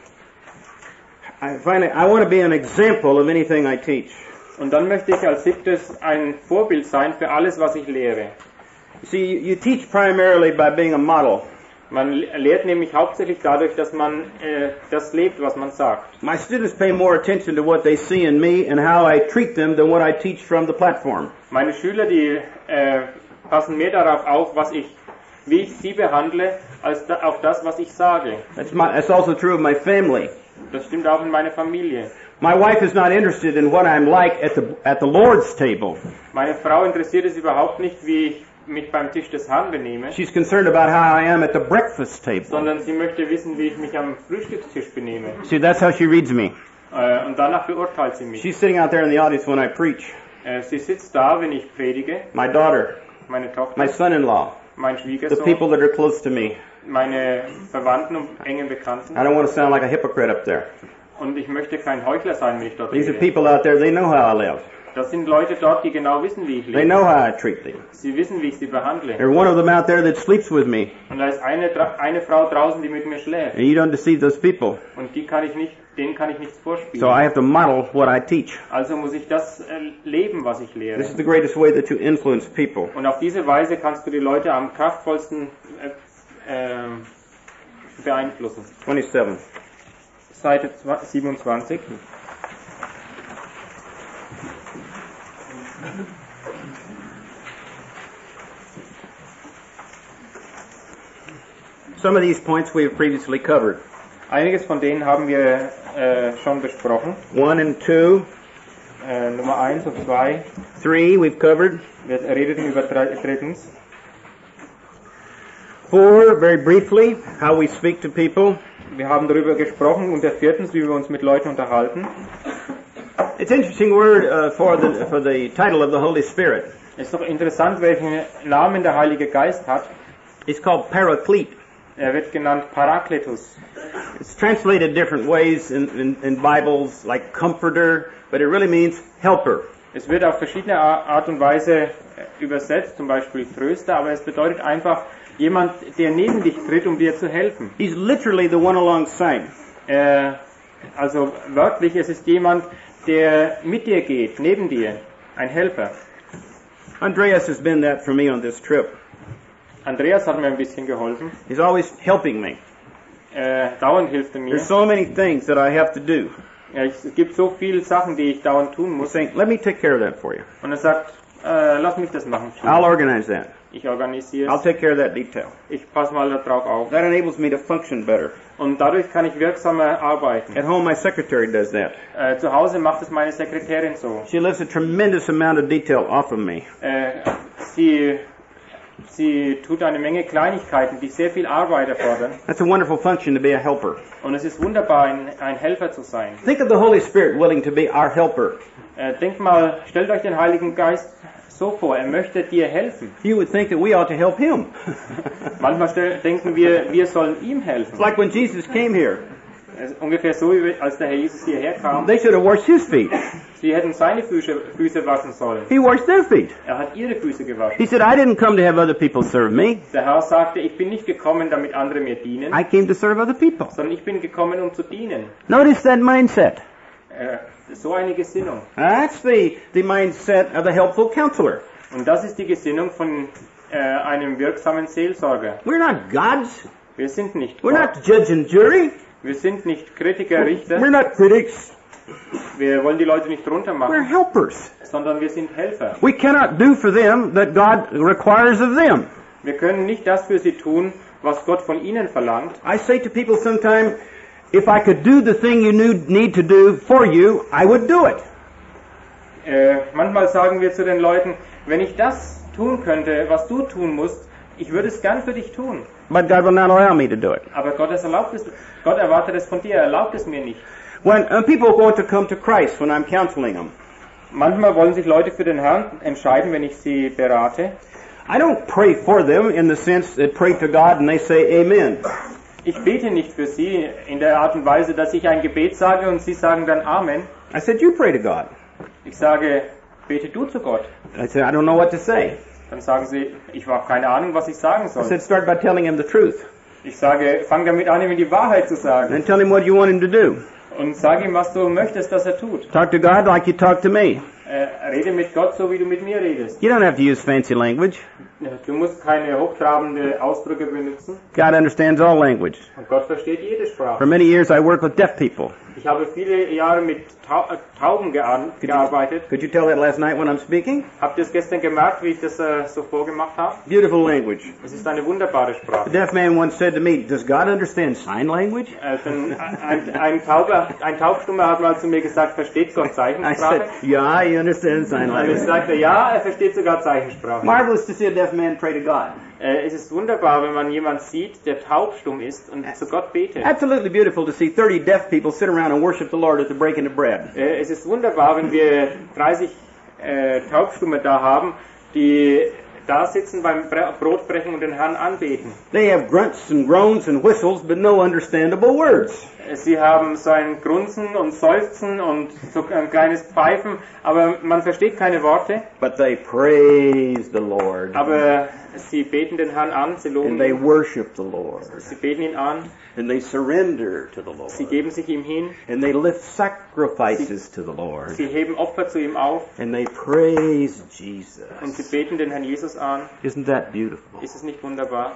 I find it, I want to be an example of anything I teach. Und dann möchte ich als siebtes ein Vorbild sein für alles, was ich lehre. See, you teach primarily by being a model. Man lehrt nämlich hauptsächlich dadurch, dass man äh, das lebt, was man sagt. My students pay more attention to what they see in me and how I treat them than what I teach from the platform. Meine Schüler, die äh, passen mehr darauf auf, was ich, wie ich sie behandle, als da, auf das, was ich sage. That's, my, that's also true of my family. Das stimmt auch in meiner Familie. My wife is not interested in what I'm like at the at the Lord's table. Meine Frau interessiert es überhaupt nicht, wie ich mich beim Tisch des Herrn benehme, She's concerned about how I am at the breakfast table. sondern sie möchte wissen, wie ich mich am Frühstückstisch benehme. See, that's how she reads me. Äh, und danach beurteilt sie mich. She's sitting out there in the audience when I preach. Äh, sie sitzt da, wenn ich predige, My daughter, meine Tochter, my son-in-law, mein the Schwiegersohn, people that are close to me. meine Verwandten und engen Bekannten. I don't want to sound like a hypocrite up there. Und ich möchte kein Heuchler sein, wenn ich dort These are rede. people out there, they know how I live. Das sind Leute dort, die genau wissen, wie ich They lebe. know how I treat them. Sie wissen, wie ich sie behandle. There's one of them out there that sleeps with me. Und da ist eine, Dra- eine Frau draußen, die mit mir schläft. And you don't deceive those people. Und die kann ich nicht, denen kann ich nichts vorspielen. So I have to model what I teach. Also muss ich das äh, leben, was ich lehre. This is the greatest way that you influence people. Und auf diese Weise kannst du die Leute am kraftvollsten äh, äh, beeinflussen. twenty-seven. Seite siebenundzwanzig. Some of these points we have previously covered. Einiges von denen haben wir äh, schon besprochen. One and two, Äh, Nummer eins und zwei. three we've covered. Wir redeten über drei, drittens. Four, very briefly, how we speak to people. Wir haben darüber gesprochen. Und der viertens, wie wir uns mit Leuten unterhalten. It's an interesting word uh, for the for the title of the Holy Spirit. Es ist doch interessant, welchen Namen der Heilige Geist hat. It's called Paraclete. Er wird genannt Parakletus. It's translated different ways in, in, in Bibles, like comforter, but it really means helper. Es wird auf verschiedene Art und Weise übersetzt, zum Beispiel Tröster, aber es bedeutet einfach jemand, der neben dich tritt, um dir zu helfen. He's literally the one alongside. Äh, also wörtlich, es ist jemand, der mit dir geht, neben dir, ein Helfer. Andreas has been that for me on this trip. Andreas hat mir ein bisschen geholfen. He's always helping me. Äh, dauernd hilft er mir. There's so many things that I have to do. Ja, es gibt so viele Sachen, die ich dauernd tun He's muss. saying, let me take care of that for you. Und er sagt, äh, lass mich das machen. I'll organize that. Ich organisiere I'll es. take care of that detail. Ich passe mal darauf auf. That enables me to function better. Und dadurch kann ich wirksamer arbeiten. At home, my secretary does that. Äh, zu Hause macht es meine Sekretärin so. She lifts a tremendous amount of detail off of me. Äh, sie, sie tut eine Menge Kleinigkeiten, die sehr viel Arbeit erfordern. That's a wonderful function to be a helper. Und es ist wunderbar, ein, ein Helfer zu sein. Think of the Holy Spirit willing to be our helper. Äh, denkt mal, stellt euch den Heiligen Geist so vor, er möchte dir helfen. You would think that we ought to help him. Manchmal stell, denken wir, wir sollen ihm helfen. It's like when Jesus came here. Es ist ungefähr so, wie als der Herr Jesus hierher kam. They should have washed his feet. Sie hätten seine Füße, Füße waschen sollen. He washed their feet. Er hat ihre Füße gewaschen. He said, I didn't come to have other people serve me. Der Herr sagte, ich bin nicht gekommen, damit andere mir dienen, I came to serve other people. sondern ich bin gekommen, um zu dienen. Notice that mindset. Äh, so eine Gesinnung. That's the, the mindset of a helpful counselor. Und das ist die Gesinnung von äh, einem wirksamen Seelsorger. We're not gods. Wir sind nicht We're Gott. not judge and jury. Wir sind nicht Kritiker, Richter. We're not critics. Wir wollen die Leute nicht We're runtermachen, helpers. sondern wir sind Helfer. We cannot do for them that God requires of them. Wir können nicht das für sie tun, was Gott von ihnen verlangt. I say to people sometimes, if I could do the thing you need to do for you, I would do it. Äh, manchmal sagen wir zu den Leuten, wenn ich das tun könnte, was du tun musst, ich würde es gern für dich tun. But God will not allow me to do it. Aber Gott, es erlaubt es, Gott erwartet es von dir, er erlaubt es mir nicht. When uh, people want to come to Christ when I'm counseling them, Manchmal wollen sich Leute für den Herrn entscheiden, wenn ich sie berate. I don't pray for them in the sense that pray to God and they say amen. Ich bete nicht für sie in der Art und Weise, dass ich ein Gebet sage und sie sagen dann Amen. I said, you pray to God. Ich sage, bete du zu Gott. I said, I don't know what to say. Dann sagen sie, ich habe keine Ahnung, was ich sagen I soll. said, start by telling him the truth. Ich sage, fang damit an, ihm die Wahrheit zu sagen. Then tell him what you want him to do. Und sag ihm, was du möchtest, dass er tut. Talk to God like you talk to me. Äh, rede mit Gott, so wie du mit mir redest. You don't have to use fancy language. Du musst keine hochtrabende Ausdrücke benutzen. God understands all language. Und Gott versteht jede For Sprache. many years I worked with deaf people. Ich habe viele Jahre mit Tau äh, Tauben gear- gearbeitet. Could you tell that last night when I'm speaking? Habt ihr es gestern gemerkt, wie ich das äh, so vorgemacht habe? Beautiful language. Es ist eine wunderbare A Sprache. deaf man once said to me, does God understand sign language? Äh, dann, ein, ein, Tauber, ein Taubstummer hat mal zu mir gesagt, versteht Gott I Zeichensprache? said, yeah, he understands sign Und ich language. sagte, ja, er versteht sogar Zeichensprache. Marvelous to see a deaf man pray to God. Äh, es ist wunderbar, wenn man jemanden sieht, der taubstumm ist und zu Gott betet. Absolutely beautiful to see thirty deaf people sit around and worship the Lord at the breaking of bread. Äh, es ist wunderbar, wenn wir dreißig äh, Taubstumme da haben, die da sitzen beim Bre- Brotbrechen und den Herrn anbeten. They have grunts and groans and whistles, but no understandable words. Äh, Sie haben so ein Grunzen und Seufzen und so ein kleines Pfeifen, aber man versteht keine Worte. But they praise the Lord. Aber sie beten den Herrn an, sie loben And they ihn, worship the Lord. sie beten ihn an, And they surrender to the Lord. sie geben sich ihm hin, And they lift sacrifices to the Lord. sie heben Opfer zu ihm auf And they praise Jesus. und sie beten den Herrn Jesus an. Isn't that beautiful? Ist es nicht wunderbar?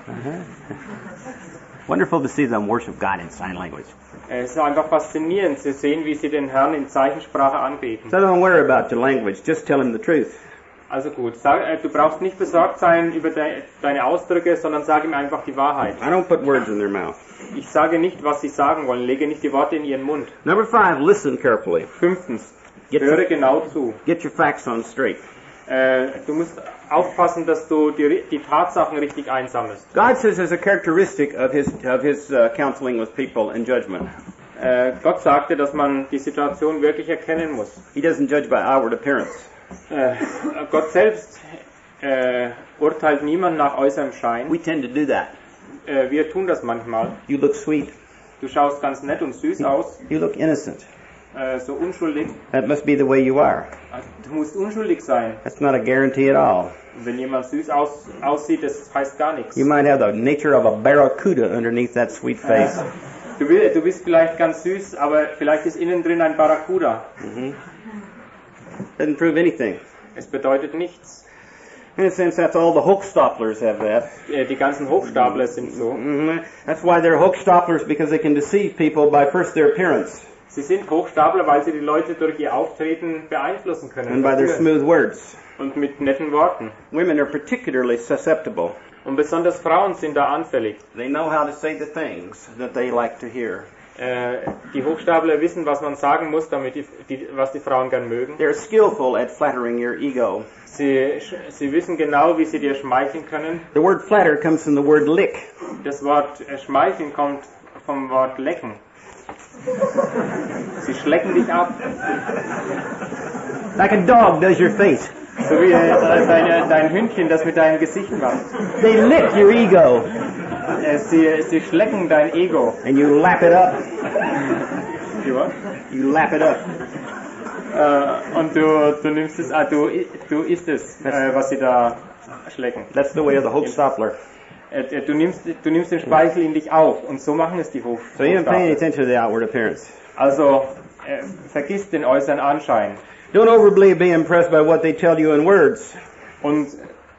Wonderful to see them worship God in sign language. Es ist einfach faszinierend zu sehen, wie sie den Herrn in Zeichensprache anbeten. So don't worry about your language. Just tell him the truth. Also gut, sag, äh, du brauchst nicht besorgt sein über de, deine Ausdrücke, sondern sag ihm einfach die Wahrheit. I don't put words in their mouth. Ich sage nicht, was sie sagen wollen, lege nicht die Worte in ihren Mund. Number five, listen carefully. Fünftens, Get höre your, genau zu. get your facts on straight. Äh, du musst aufpassen, dass du die, die Tatsachen richtig einsammelst. God says as a characteristic of his of his uh, counseling with people and judgment, Äh, Gott sagte, dass man die Situation wirklich erkennen muss. he doesn't judge by outward appearance. Äh, Gott selbst äh, urteilt niemand nach äußerem Schein. We tend to do that. Äh, wir tun das manchmal. You look sweet. Du schaust ganz nett und süß aus, You look innocent. äh, so unschuldig. That must be the way you are. Du musst unschuldig sein. That's not a guarantee at all. Wenn jemand süß aus, aussieht, das heißt gar nichts. You might have the nature of a barracuda underneath that sweet face. Du, will, du bist vielleicht ganz süß, aber vielleicht ist innen drin ein Barracuda. Mm-hmm. Doesn't prove anything. Es bedeutet nichts. In a sense, that's all the Hochstaplers have that. Die ganzen Hochstapler sind so. Mm-hmm. That's why they're Hochstaplers, because they can deceive people by first their appearance. Sie sind Hochstapler, weil sie die Leute durch ihr Auftreten beeinflussen können. And by their smooth words. Und mit netten Worten. Women are particularly susceptible. Und besonders Frauen sind da anfällig. They know how to say the things that they like to hear. Äh, die Hochstapler wissen, was man sagen muss, damit die, die, was die Frauen gern mögen. They're skillful at flattering your ego. Sie, sie wissen genau, wie sie dir schmeicheln können. The word flatter comes from the word lick. Das Wort äh, schmeicheln kommt vom Wort lecken. Sie schlecken dich ab. Like a dog does your face. So wie äh, deine, dein Hündchen das mit deinem Gesicht macht. They lick your ego. Äh, sie, sie schlecken dein Ego. And you lap it up. You what? You lap it up. Äh, und du, du nimmst es, ah, du, du isst es, äh, was sie da schlecken. That's the way of the Hochstapler. Äh, du nimmst, du nimmst den Speichel in dich auf und so machen es die Hoch- So you're paying Hochstapler. attention to the outward appearance. Also äh, vergiss den äußeren Anschein Don't overly be impressed by what they tell you in words. und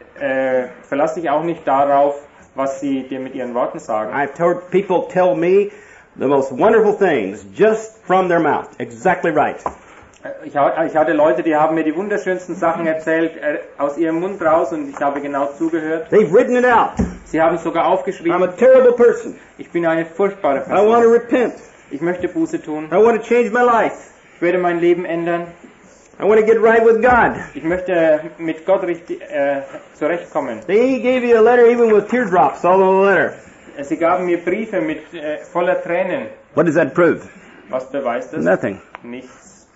äh, verlass dich auch nicht darauf, was sie dir mit ihren Worten sagen. I've told people tell me the most wonderful things just from their mouth. Exactly right. Ich, ha- ich hatte Leute, die haben mir die wunderschönsten Sachen erzählt äh, aus ihrem Mund raus und ich habe genau zugehört. They've written it out. Sie haben es sogar I'm aufgeschrieben. a terrible person. Ich bin eine furchtbare I want to Person. repent. Ich möchte Buße tun. I want to change my life. Ich werde mein Leben ändern. I want to get right with God. Ich möchte mit Gott richtig äh, zurechtkommen. They gave you a letter even with teardrops all over the letter. Sie gaben mir Briefe mit äh, voller Tränen. What does that prove? Was beweist das? Nothing. Nichts.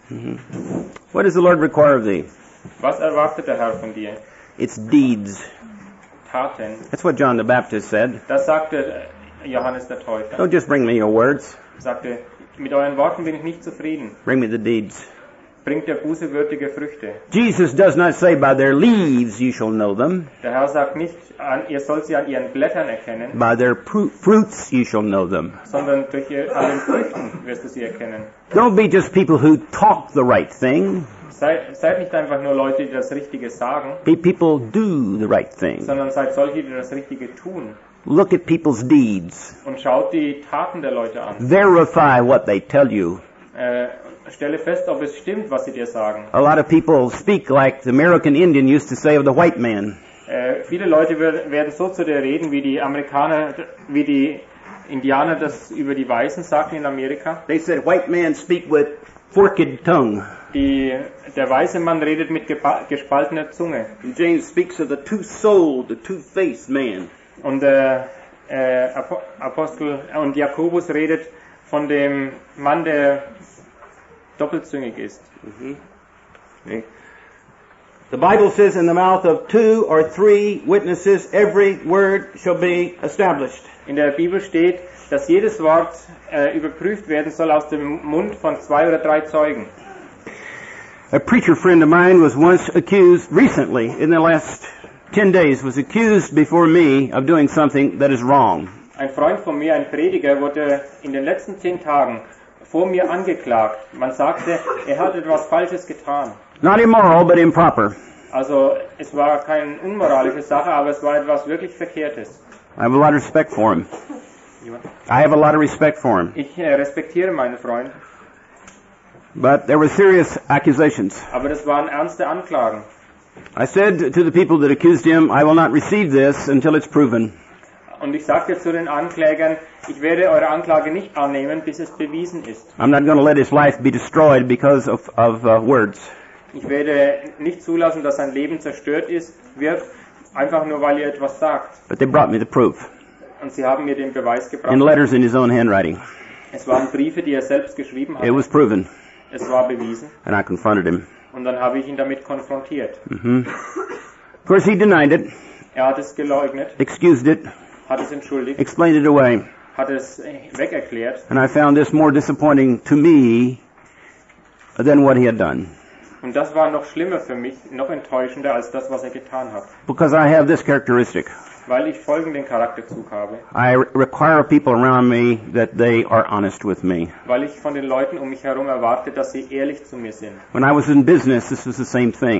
What does the Lord require of thee? Was erwartet der Herr von dir? It's deeds. Taten. That's what John the Baptist said. Das sagte äh, Johannes der Täufer. Don't just bring me your words. Er sagte, mit euren Worten bin ich nicht zufrieden. Bring me the deeds. Bringt der Buße würdige Früchte. Jesus does not say, by their leaves you shall know them. Der Herr sagt nicht, an, ihr sollt sie an ihren Blättern erkennen, By their pru- fruits you shall know them. sondern durch ihr, an den Früchten wirst du sie erkennen. Don't be just people who talk the right thing. Seid, seid nicht einfach nur Leute, die das Richtige sagen, Be people do the right thing. sondern seid solche, die das Richtige tun. Look at people's deeds. Und schaut die Taten der Leute an. Verify what they tell you. Äh, stelle fest, ob es stimmt, was sie dir sagen. A lot of people speak like the American Indian used to say of the white man. Äh, viele Leute wer- werden so zu dir reden, wie die Amerikaner, wie die Indianer das über die Weißen sagten in Amerika. They said white men speak with forked tongue. Die, der weiße Mann redet mit geba- gespaltener Zunge. And James speaks of the two-souled, the two-faced man. Und der äh, Apo- Apostel und Jakobus redet von dem Mann, der doppelzüngig ist. Okay. The Bible says in the mouth of two or three witnesses every word shall be established. In der Bibel steht, dass jedes Wort äh, überprüft werden soll aus dem Mund von zwei oder drei Zeugen. A preacher friend of mine was once accused, recently, in the last ten days, was accused before me of doing something that is wrong. Ein Freund von mir, ein Prediger, wurde in den letzten zehn Tagen vor mir angeklagt. Man sagte, er hat etwas Falsches getan. Not immoral, but improper. Also es war keine unmoralische Sache, aber es war etwas wirklich Verkehrtes. I have a lot of respect for him. I have a lot of respect for him. Ich äh, respektiere meinen Freund, But there were serious accusations. aber das waren ernste Anklagen. I said to the people that accused him, I will not receive this until it's proven. Und ich sagte zu den Anklägern, ich werde eure Anklage nicht annehmen, bis es bewiesen ist. I'm not going to let his life be destroyed because of, of uh, words. Ich werde nicht zulassen, dass sein Leben zerstört ist, wird, einfach nur weil ihr etwas sagt. But they brought me the proof Und sie haben mir den Beweis in gebracht. letters in his own handwriting. Es waren Briefe, die er selbst geschrieben It hatte. was proven, Es war bewiesen. and I confronted him. Und dann habe ich ihn damit konfrontiert. hmm Of course, he denied it, Er hat es geleugnet, excused it, hat es entschuldigt, explained it away, hat es äh, wegerklärt. and I found this more disappointing to me than what he had done. Und das war noch schlimmer für mich, noch enttäuschender als das, was er getan hat. Because I have this characteristic. Weil ich folgenden Charakterzug habe. I re- require people around me that they are honest with me. Weil ich von den Leuten um mich herum erwarte, dass sie ehrlich zu mir sind. When I was in business, this was the same thing.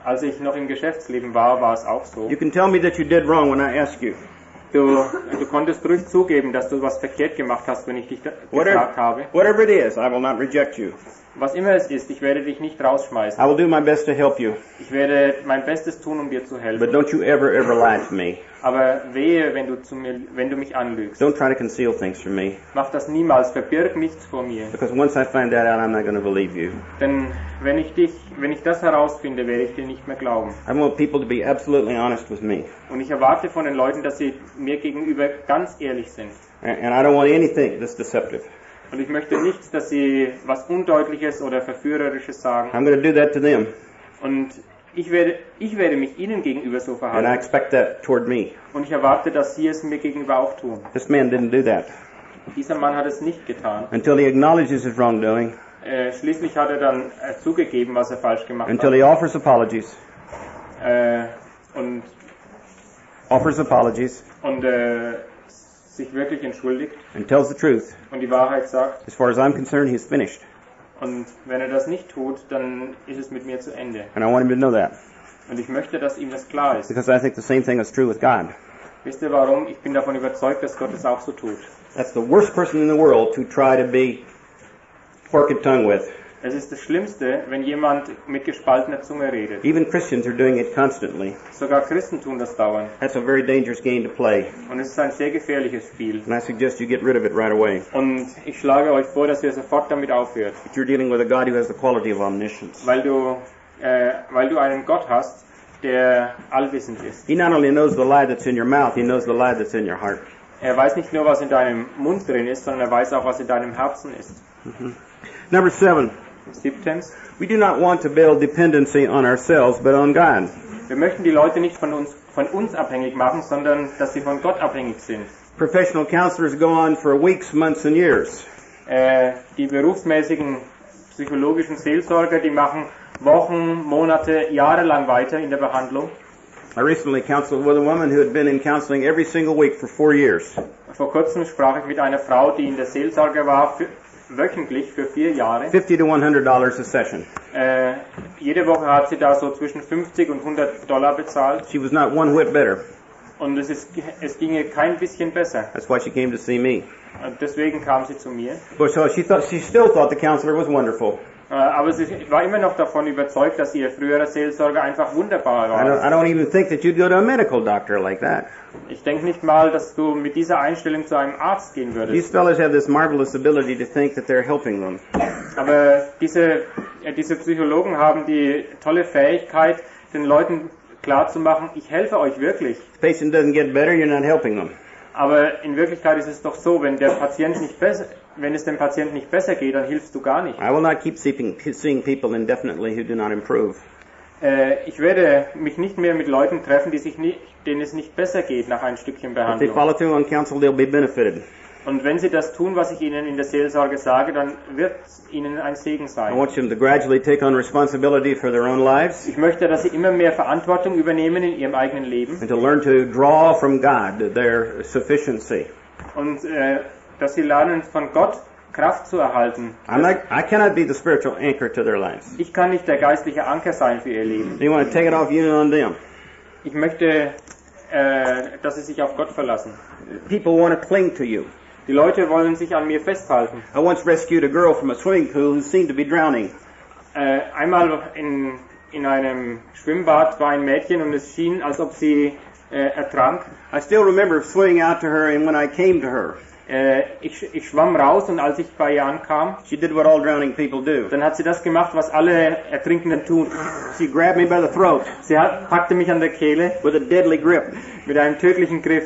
Als ich noch im Geschäftsleben war, war es auch so. You can tell me that you did wrong when I ask you. Du, du konntest ruhig zugeben, dass du was verkehrt gemacht hast, wenn ich dich da- Whatever, gefragt habe. whatever it is, I will not reject you. Was immer es ist, ich werde dich nicht rausschmeißen. I will do my best to help you. Ich werde mein Bestes tun, um dir zu But helfen. don't you ever, ever lie to me. Aber wehe, wenn du, zu mir, wenn du mich anlügst. Don't try to conceal things from me. Mach das niemals, verbirg nichts vor mir. Because once I find that out, I'm not going to believe you. Denn wenn ich dich, wenn ich das herausfinde, werde ich dir nicht mehr glauben. I want people to be absolutely honest with me. Und ich erwarte von den Leuten, dass sie mir gegenüber ganz ehrlich sind. And and I don't want anything that's deceptive. Und ich möchte nicht, dass sie was Undeutliches oder Verführerisches sagen. I'm going to do that to them. Und ich werde, ich werde mich ihnen gegenüber so And I verhalten. expect that toward me. Und ich erwarte, dass sie es mir gegenüber auch tun. This man didn't do that. Dieser Mann hat es nicht getan. Until he acknowledges his wrongdoing. Äh, schließlich hat er dann äh, zugegeben, was er falsch gemacht Until hat. he offers apologies. Äh, und Offers apologies. und äh, sich wirklich entschuldigt And tells the truth. und die Wahrheit sagt. As far as I'm concerned, he's finished. Und wenn er das nicht tut, dann ist es mit mir zu Ende. And I want him to know that. Und ich möchte, dass ihm das klar ist. Because I think the same thing is true with God. Wisst ihr warum? Ich bin davon überzeugt, dass Gott es auch so tut. That's the worst person in the world to try to be fork and tongue with. Es ist das Schlimmste, wenn jemand mit gespaltener Zunge redet. Even Christians are doing it constantly. Sogar Christen tun das dauernd. That's a very dangerous game to play. Und es ist ein sehr gefährliches Spiel. And I suggest you get rid of it right away. Und ich schlage euch vor, dass ihr sofort damit aufhört. But you're dealing with a God who has the quality of omniscience. Weil du, äh, weil du einen Gott hast, der allwissend ist. He not only knows the lie that's in your mouth, he knows the lie that's in your heart. Er weiß nicht nur, was in deinem Mund drin ist, sondern er weiß auch, was in deinem Herzen ist. Number seven. Siebtens. We do not want to build dependency on ourselves, but on God. Wir möchten die Leute nicht von uns, von uns abhängig machen, sondern dass sie von Gott abhängig sind. Professional counselors go on for weeks, months, and years. Äh, die berufsmäßigen psychologischen Seelsorger, die machen Wochen, Monate, Jahre lang weiter in der Behandlung. I recently counseled with a woman who had been in counseling every single week for four years. Vor kurzem sprach ich mit einer Frau, die in der Seelsorge war, für, wöchentlich für vier Jahre. Fifty to one hundred dollars a session. Äh, jede Woche hat sie da so zwischen fünfzig und hundert Dollar bezahlt. She was not one whit better. Und es, ist, es ginge kein bisschen besser. That's why she came to see me. Und deswegen kam sie zu mir. But so she thought she still thought the counselor was wonderful. Äh, aber sie war immer noch davon überzeugt, dass ihr früherer Seelsorger einfach wunderbar I don't, war. I don't even think that you'd go to a medical doctor like that. Ich denke nicht mal, dass du mit dieser Einstellung zu einem Arzt gehen These würdest. fellows have this marvelous ability to think that they're helping them. Aber diese, äh, diese Psychologen haben die tolle Fähigkeit, den Leuten klarzumachen, ich helfe euch wirklich. If the patient doesn't get better, you're not helping them. Aber in Wirklichkeit ist es doch so, wenn der Patient nicht besser, wenn es dem Patienten nicht besser geht, dann hilfst du gar nicht. I will not keep seeing, seeing people indefinitely who do not improve. Äh, ich werde mich nicht mehr mit Leuten treffen, die sich nicht, denen es nicht besser geht nach ein Stückchen If they Behandlung. follow through on counsel, they'll be benefited. Und wenn sie das tun, was ich ihnen in der Seelsorge sage, dann wird ihnen ein Segen I sein. want them to gradually take on responsibility for their own lives Ich möchte, dass sie immer mehr Verantwortung übernehmen in ihrem eigenen Leben and to learn to draw from God their sufficiency. und äh, dass sie lernen, von Gott Kraft zu erhalten. I'm not, I cannot be the spiritual anchor to their lives. Ich kann nicht der geistliche Anker sein für ihr Leben. You want to take it off you and on them. Ich möchte, äh, dass sie sich auf Gott verlassen. People want to cling to you. Die Leute wollen sich an mir festhalten. I once rescued a girl from a swimming pool who seemed to be drowning. Äh, einmal in, in einem Schwimmbad war ein Mädchen und es schien, als ob sie äh, ertrank. I still remember swimming out to her, and when I came to her, Äh, ich, ich schwamm raus und als ich bei ihr ankam, she did what all drowning people do. dann hat sie das gemacht, was alle Ertrinkenden tun. She grabbed me by the throat Sie hat, packte mich an der Kehle with a deadly grip. mit einem tödlichen Griff.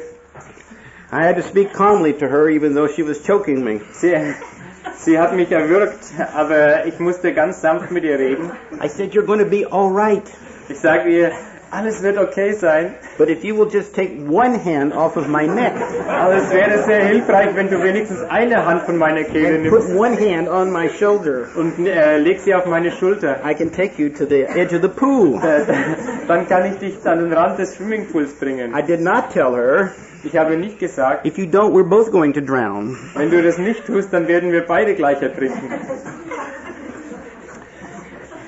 I had to speak calmly to her, even though she was choking me. Sie, sie hat mich erwürgt, aber ich musste ganz sanft mit ihr reden. I said, "You're going to be all right, Ich sage ihr, alles wird okay sein, but if you will just take one hand off of my neck aber es wäre sehr hilfreich, wenn du wenigstens eine Hand von meiner Kehle and put nimmst one hand on my shoulder, und äh, leg sie auf meine Schulter. I can take you to the edge of the pool." Äh, Dann kann ich dich an den Rand des Swimmingpools bringen. I did not tell her, Ich habe nicht gesagt, "If you don't, we're both going to drown." wenn du das nicht tust, dann werden wir beide gleich ertrinken.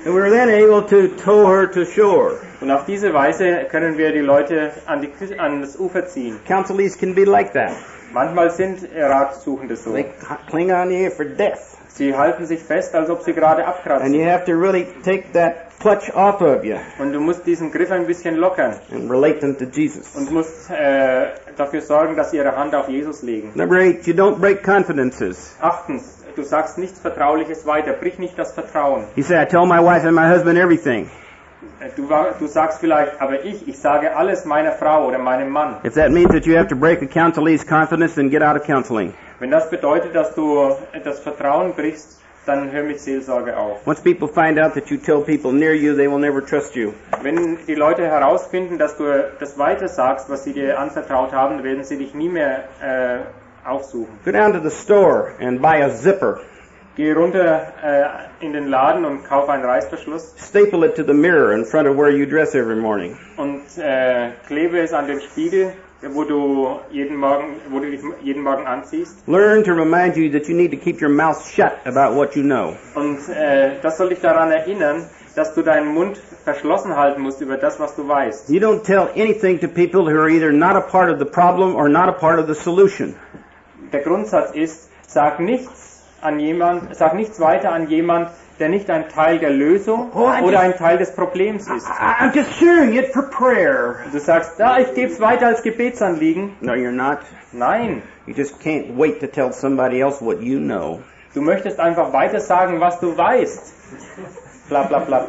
And we were then able to tow her to shore. Und auf diese Weise können wir die Leute an, die, Küste- an das Ufer ziehen. Counselees can be like that. Manchmal sind Ratsuchende so. They cling on to you for death. Sie halten sich fest, als ob sie gerade And abkratzen. you have to really take that clutch off of you Und du musst diesen Griff ein bisschen lockern and relate them to Jesus. und musst äh, dafür sorgen, dass sie ihre Hand auf Jesus legen. Number eight, you don't break confidences. Achtens, du sagst nichts Vertrauliches weiter, brich nicht das Vertrauen. You say, I tell my wife and my husband everything. Äh, Du, wa- du sagst vielleicht, aber ich, ich sage alles meiner Frau oder meinem Mann. If that means that you have to break a counselee's confidence, then get out of counseling. Wenn das bedeutet, dass du das Vertrauen brichst, dann hör mit Seelsorge auf. Once people find out that you tell people near you, they will never trust you. Wenn die Leute herausfinden, dass du das weiter sagst, was sie dir anvertraut haben, werden sie dich nie mehr äh, aufsuchen. Go down to the store and buy a zipper. Geh runter äh, in den Laden und kauf einen Reißverschluss Staple it to the mirror in front of where you dress every morning. und äh, klebe es an den Spiegel, wo du jeden Morgen, wo du dich jeden Morgen anziehst. Learn to remind you that you need to keep your mouth shut about what you know. Und äh, das soll dich daran erinnern, dass du deinen Mund verschlossen halten musst über das, was du weißt. You don't tell anything to people who are either not a part of the problem or not a part of the solution. Der Grundsatz ist, sag nichts an jemand, sag nichts weiter an jemand, der nicht ein Teil der Lösung Oh, I oder just- ein Teil des Problems ist. I- I'm just sharing it for prayer. Du sagst, ja, ich gebe es weiter als Gebetsanliegen. No, you're not. Nein, You just can't wait to tell somebody else what you know. du möchtest einfach weiter sagen, was du weißt. Bla bla bla.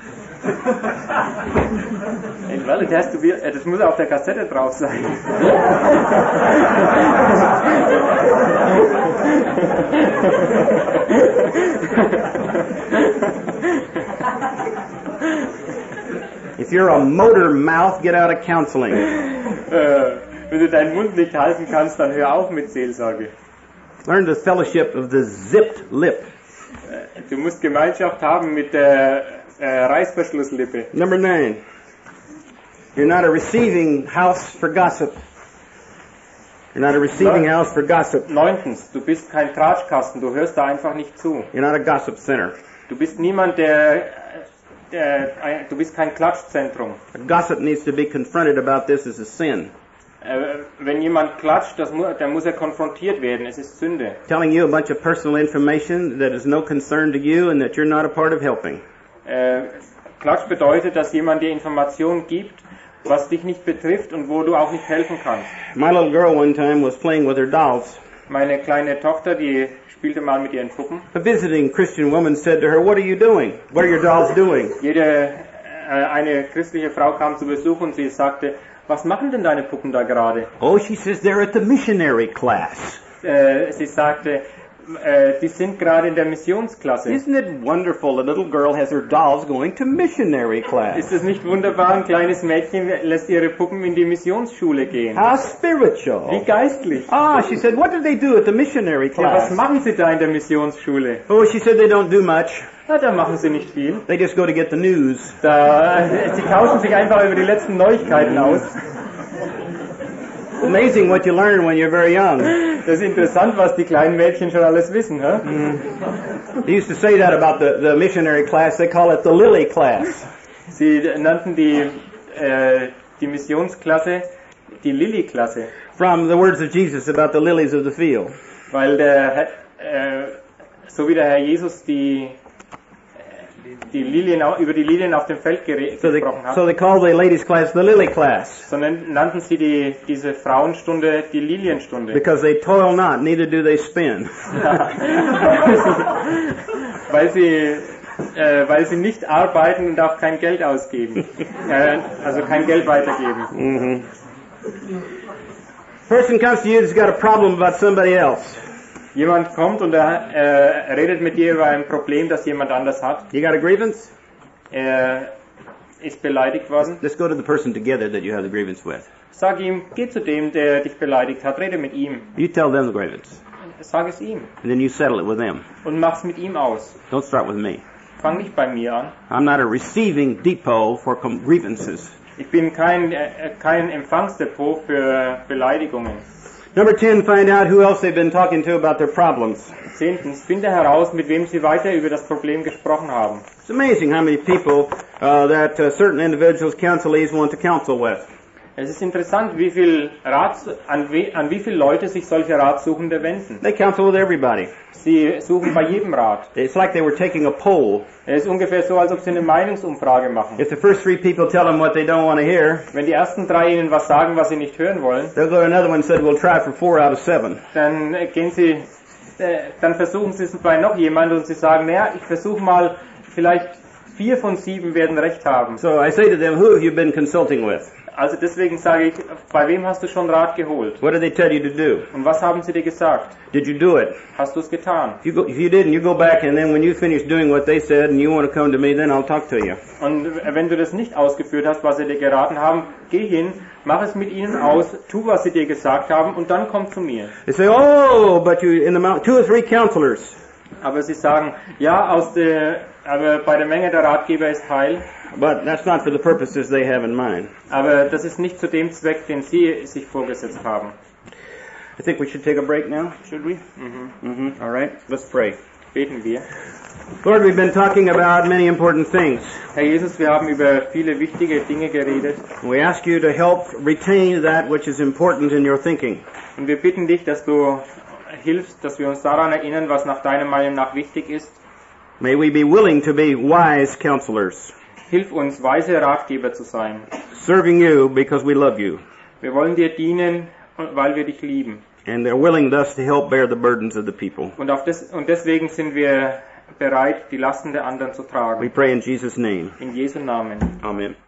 Ey, well, it has to be, äh, das muss auf der Kassette drauf sein. If you're a motor mouth, get out of counseling. Äh, wenn du deinen Mund nicht halten kannst, dann hör auf mit Seelsorge. Learn the fellowship of the zipped lip. Äh, Du musst Gemeinschaft haben mit der äh, Reißverschlusslippe. Number nine. You're not a receiving house for gossip. You're not a receiving No. house for gossip. Neuntens, du bist kein Tratschkasten, du hörst da einfach nicht zu. You're not a gossip center. Du bist niemand, der, der ein, du bist kein Klatschzentrum. A gossip needs to be confronted about this as a sin. Äh, wenn jemand klatscht, das mu dann muss er konfrontiert werden, es ist Sünde. Telling you a bunch of personal information that is no concern to you and that you're not a part of helping. Äh, Klatsch bedeutet, dass jemand dir Informationen gibt, was dich nicht betrifft und wo du auch nicht helfen kannst. My little girl one time was playing with her dolls. Meine kleine Tochter, die spielte mal mit ihren Puppen. A visiting Christian woman said to her, "What are you doing? What are your dolls doing?" Jede, äh, eine christliche Frau kam zu Besuch und sie sagte, was machen denn deine Puppen da gerade? Oh, she says, "They're at the missionary class." Äh, sie sagte, äh, die sind gerade in der Missionsklasse. Isn't it wonderful? A little girl has her dolls going to missionary class. Ist es nicht wunderbar, ein kleines Mädchen lässt ihre Puppen in die Missionsschule gehen? How Wie spiritual. geistlich. Ah, she said, "What do they do at the missionary Ja, was class?" machen sie da in der Missionsschule? Oh, she said, "They don't do much. Na, da machen sie nicht viel. They just go to get the news." Da, sie tauschen sich einfach über die letzten Neuigkeiten aus. Amazing what you learn when you're very young. Das ist interessant, was die kleinen Mädchen schon alles wissen. Hä? They used to say that about the, the missionary class. They call it the lily class. Sie nannten die, äh, die Missionsklasse die Lilly-Klasse, From the words of Jesus about the lilies of the field. weil der, Herr- äh, so wie der Herr Jesus die, die Lilien, au- über die Lilien auf dem Feld gere- So they, gesprochen hat, so they call the ladies class the lily class. sondern nannten sie die, diese Frauenstunde die Lilienstunde. Because they toil not, neither do they spin. weil sie äh, weil sie nicht arbeiten und auch kein Geld ausgeben, äh, also kein Geld weitergeben. Mm-hmm. Person comes to you that's got a problem about somebody else. Jemand kommt und er äh, redet mit dir über ein Problem, das jemand anders hat. You got a grievance? Er ist beleidigt worden. Let's go to the person together that you have the grievance with. Sag ihm, geh zu dem, der dich beleidigt hat, rede mit ihm. You tell them the grievance. Sag es ihm And then you settle it with them. und mach's mit ihm aus. Don't start with me. Fang nicht bei mir an. I'm not a receiving depot for com- grievances. Ich bin kein, äh, kein Empfangsdepot für Beleidigungen. Number ten, find out who else they've been talking to about their problems. Zehntens, finde heraus, mit wem Sie weiter über das Problem gesprochen haben. It's amazing how many people uh, that uh, certain individuals, counselees, want to counsel with. Es ist interessant, wie viel Rat, an, we, an wie viele Leute sich solche Ratsuchende wenden. They counsel with everybody. Sie suchen bei jedem Rat. It's like they were taking a poll. Es ist ungefähr so, als ob Sie eine Meinungsumfrage machen. If the first three people tell them what they don't want to hear, Wenn die ersten drei Ihnen was sagen, was Sie nicht hören wollen, they'll go to another one and say, we'll try for four out of seven. dann äh, gehen Sie, äh, dann versuchen Sie es bei noch jemand und Sie sagen, naja, ich versuche mal, vielleicht vier von sieben werden recht haben. So I say to them, who have you been consulting with? Also deswegen sage ich, bei wem hast du schon Rat geholt? What did they tell you to do? Und was haben sie dir gesagt? Did you do it? Hast du es getan? If you, go, if you didn't, you go back and then when you finish doing what they said and you want to come to me, then I'll talk to you. Und wenn du das nicht ausgeführt hast, was sie dir geraten haben, geh hin, mach es mit ihnen aus, tu, was sie dir gesagt haben und dann komm zu mir. They say, oh, but you in the mount, two or three counselors. Aber sie sagen, ja, aus der, aber bei der Menge der Ratgeber ist Heil. But that's not for the purposes they have in mind. Aber das ist nicht zu dem Zweck, den sie sich vorgesetzt haben. I think we should take a break now, should we? Mhm. Mm-hmm. All right, let's pray. Beten wir. Lord, we've been talking about many important things. Herr Jesus, wir haben über viele wichtige Dinge geredet. We ask you to help retain that which is important in your thinking. Und wir bitten dich, dass du hilfst, dass wir uns daran erinnern, was nach deiner Meinung nach wichtig ist. May we be willing to be wise counselors, Hilf uns, weise Ratgeber zu sein. serving you because we love you, Wir wollen dir dienen, weil wir dich lieben. and they're willing thus to help bear the burdens of the people. Und, auf des, und deswegen sind wir bereit, die Lasten der anderen zu We tragen. pray in Jesus' name. In Jesu Namen. Amen.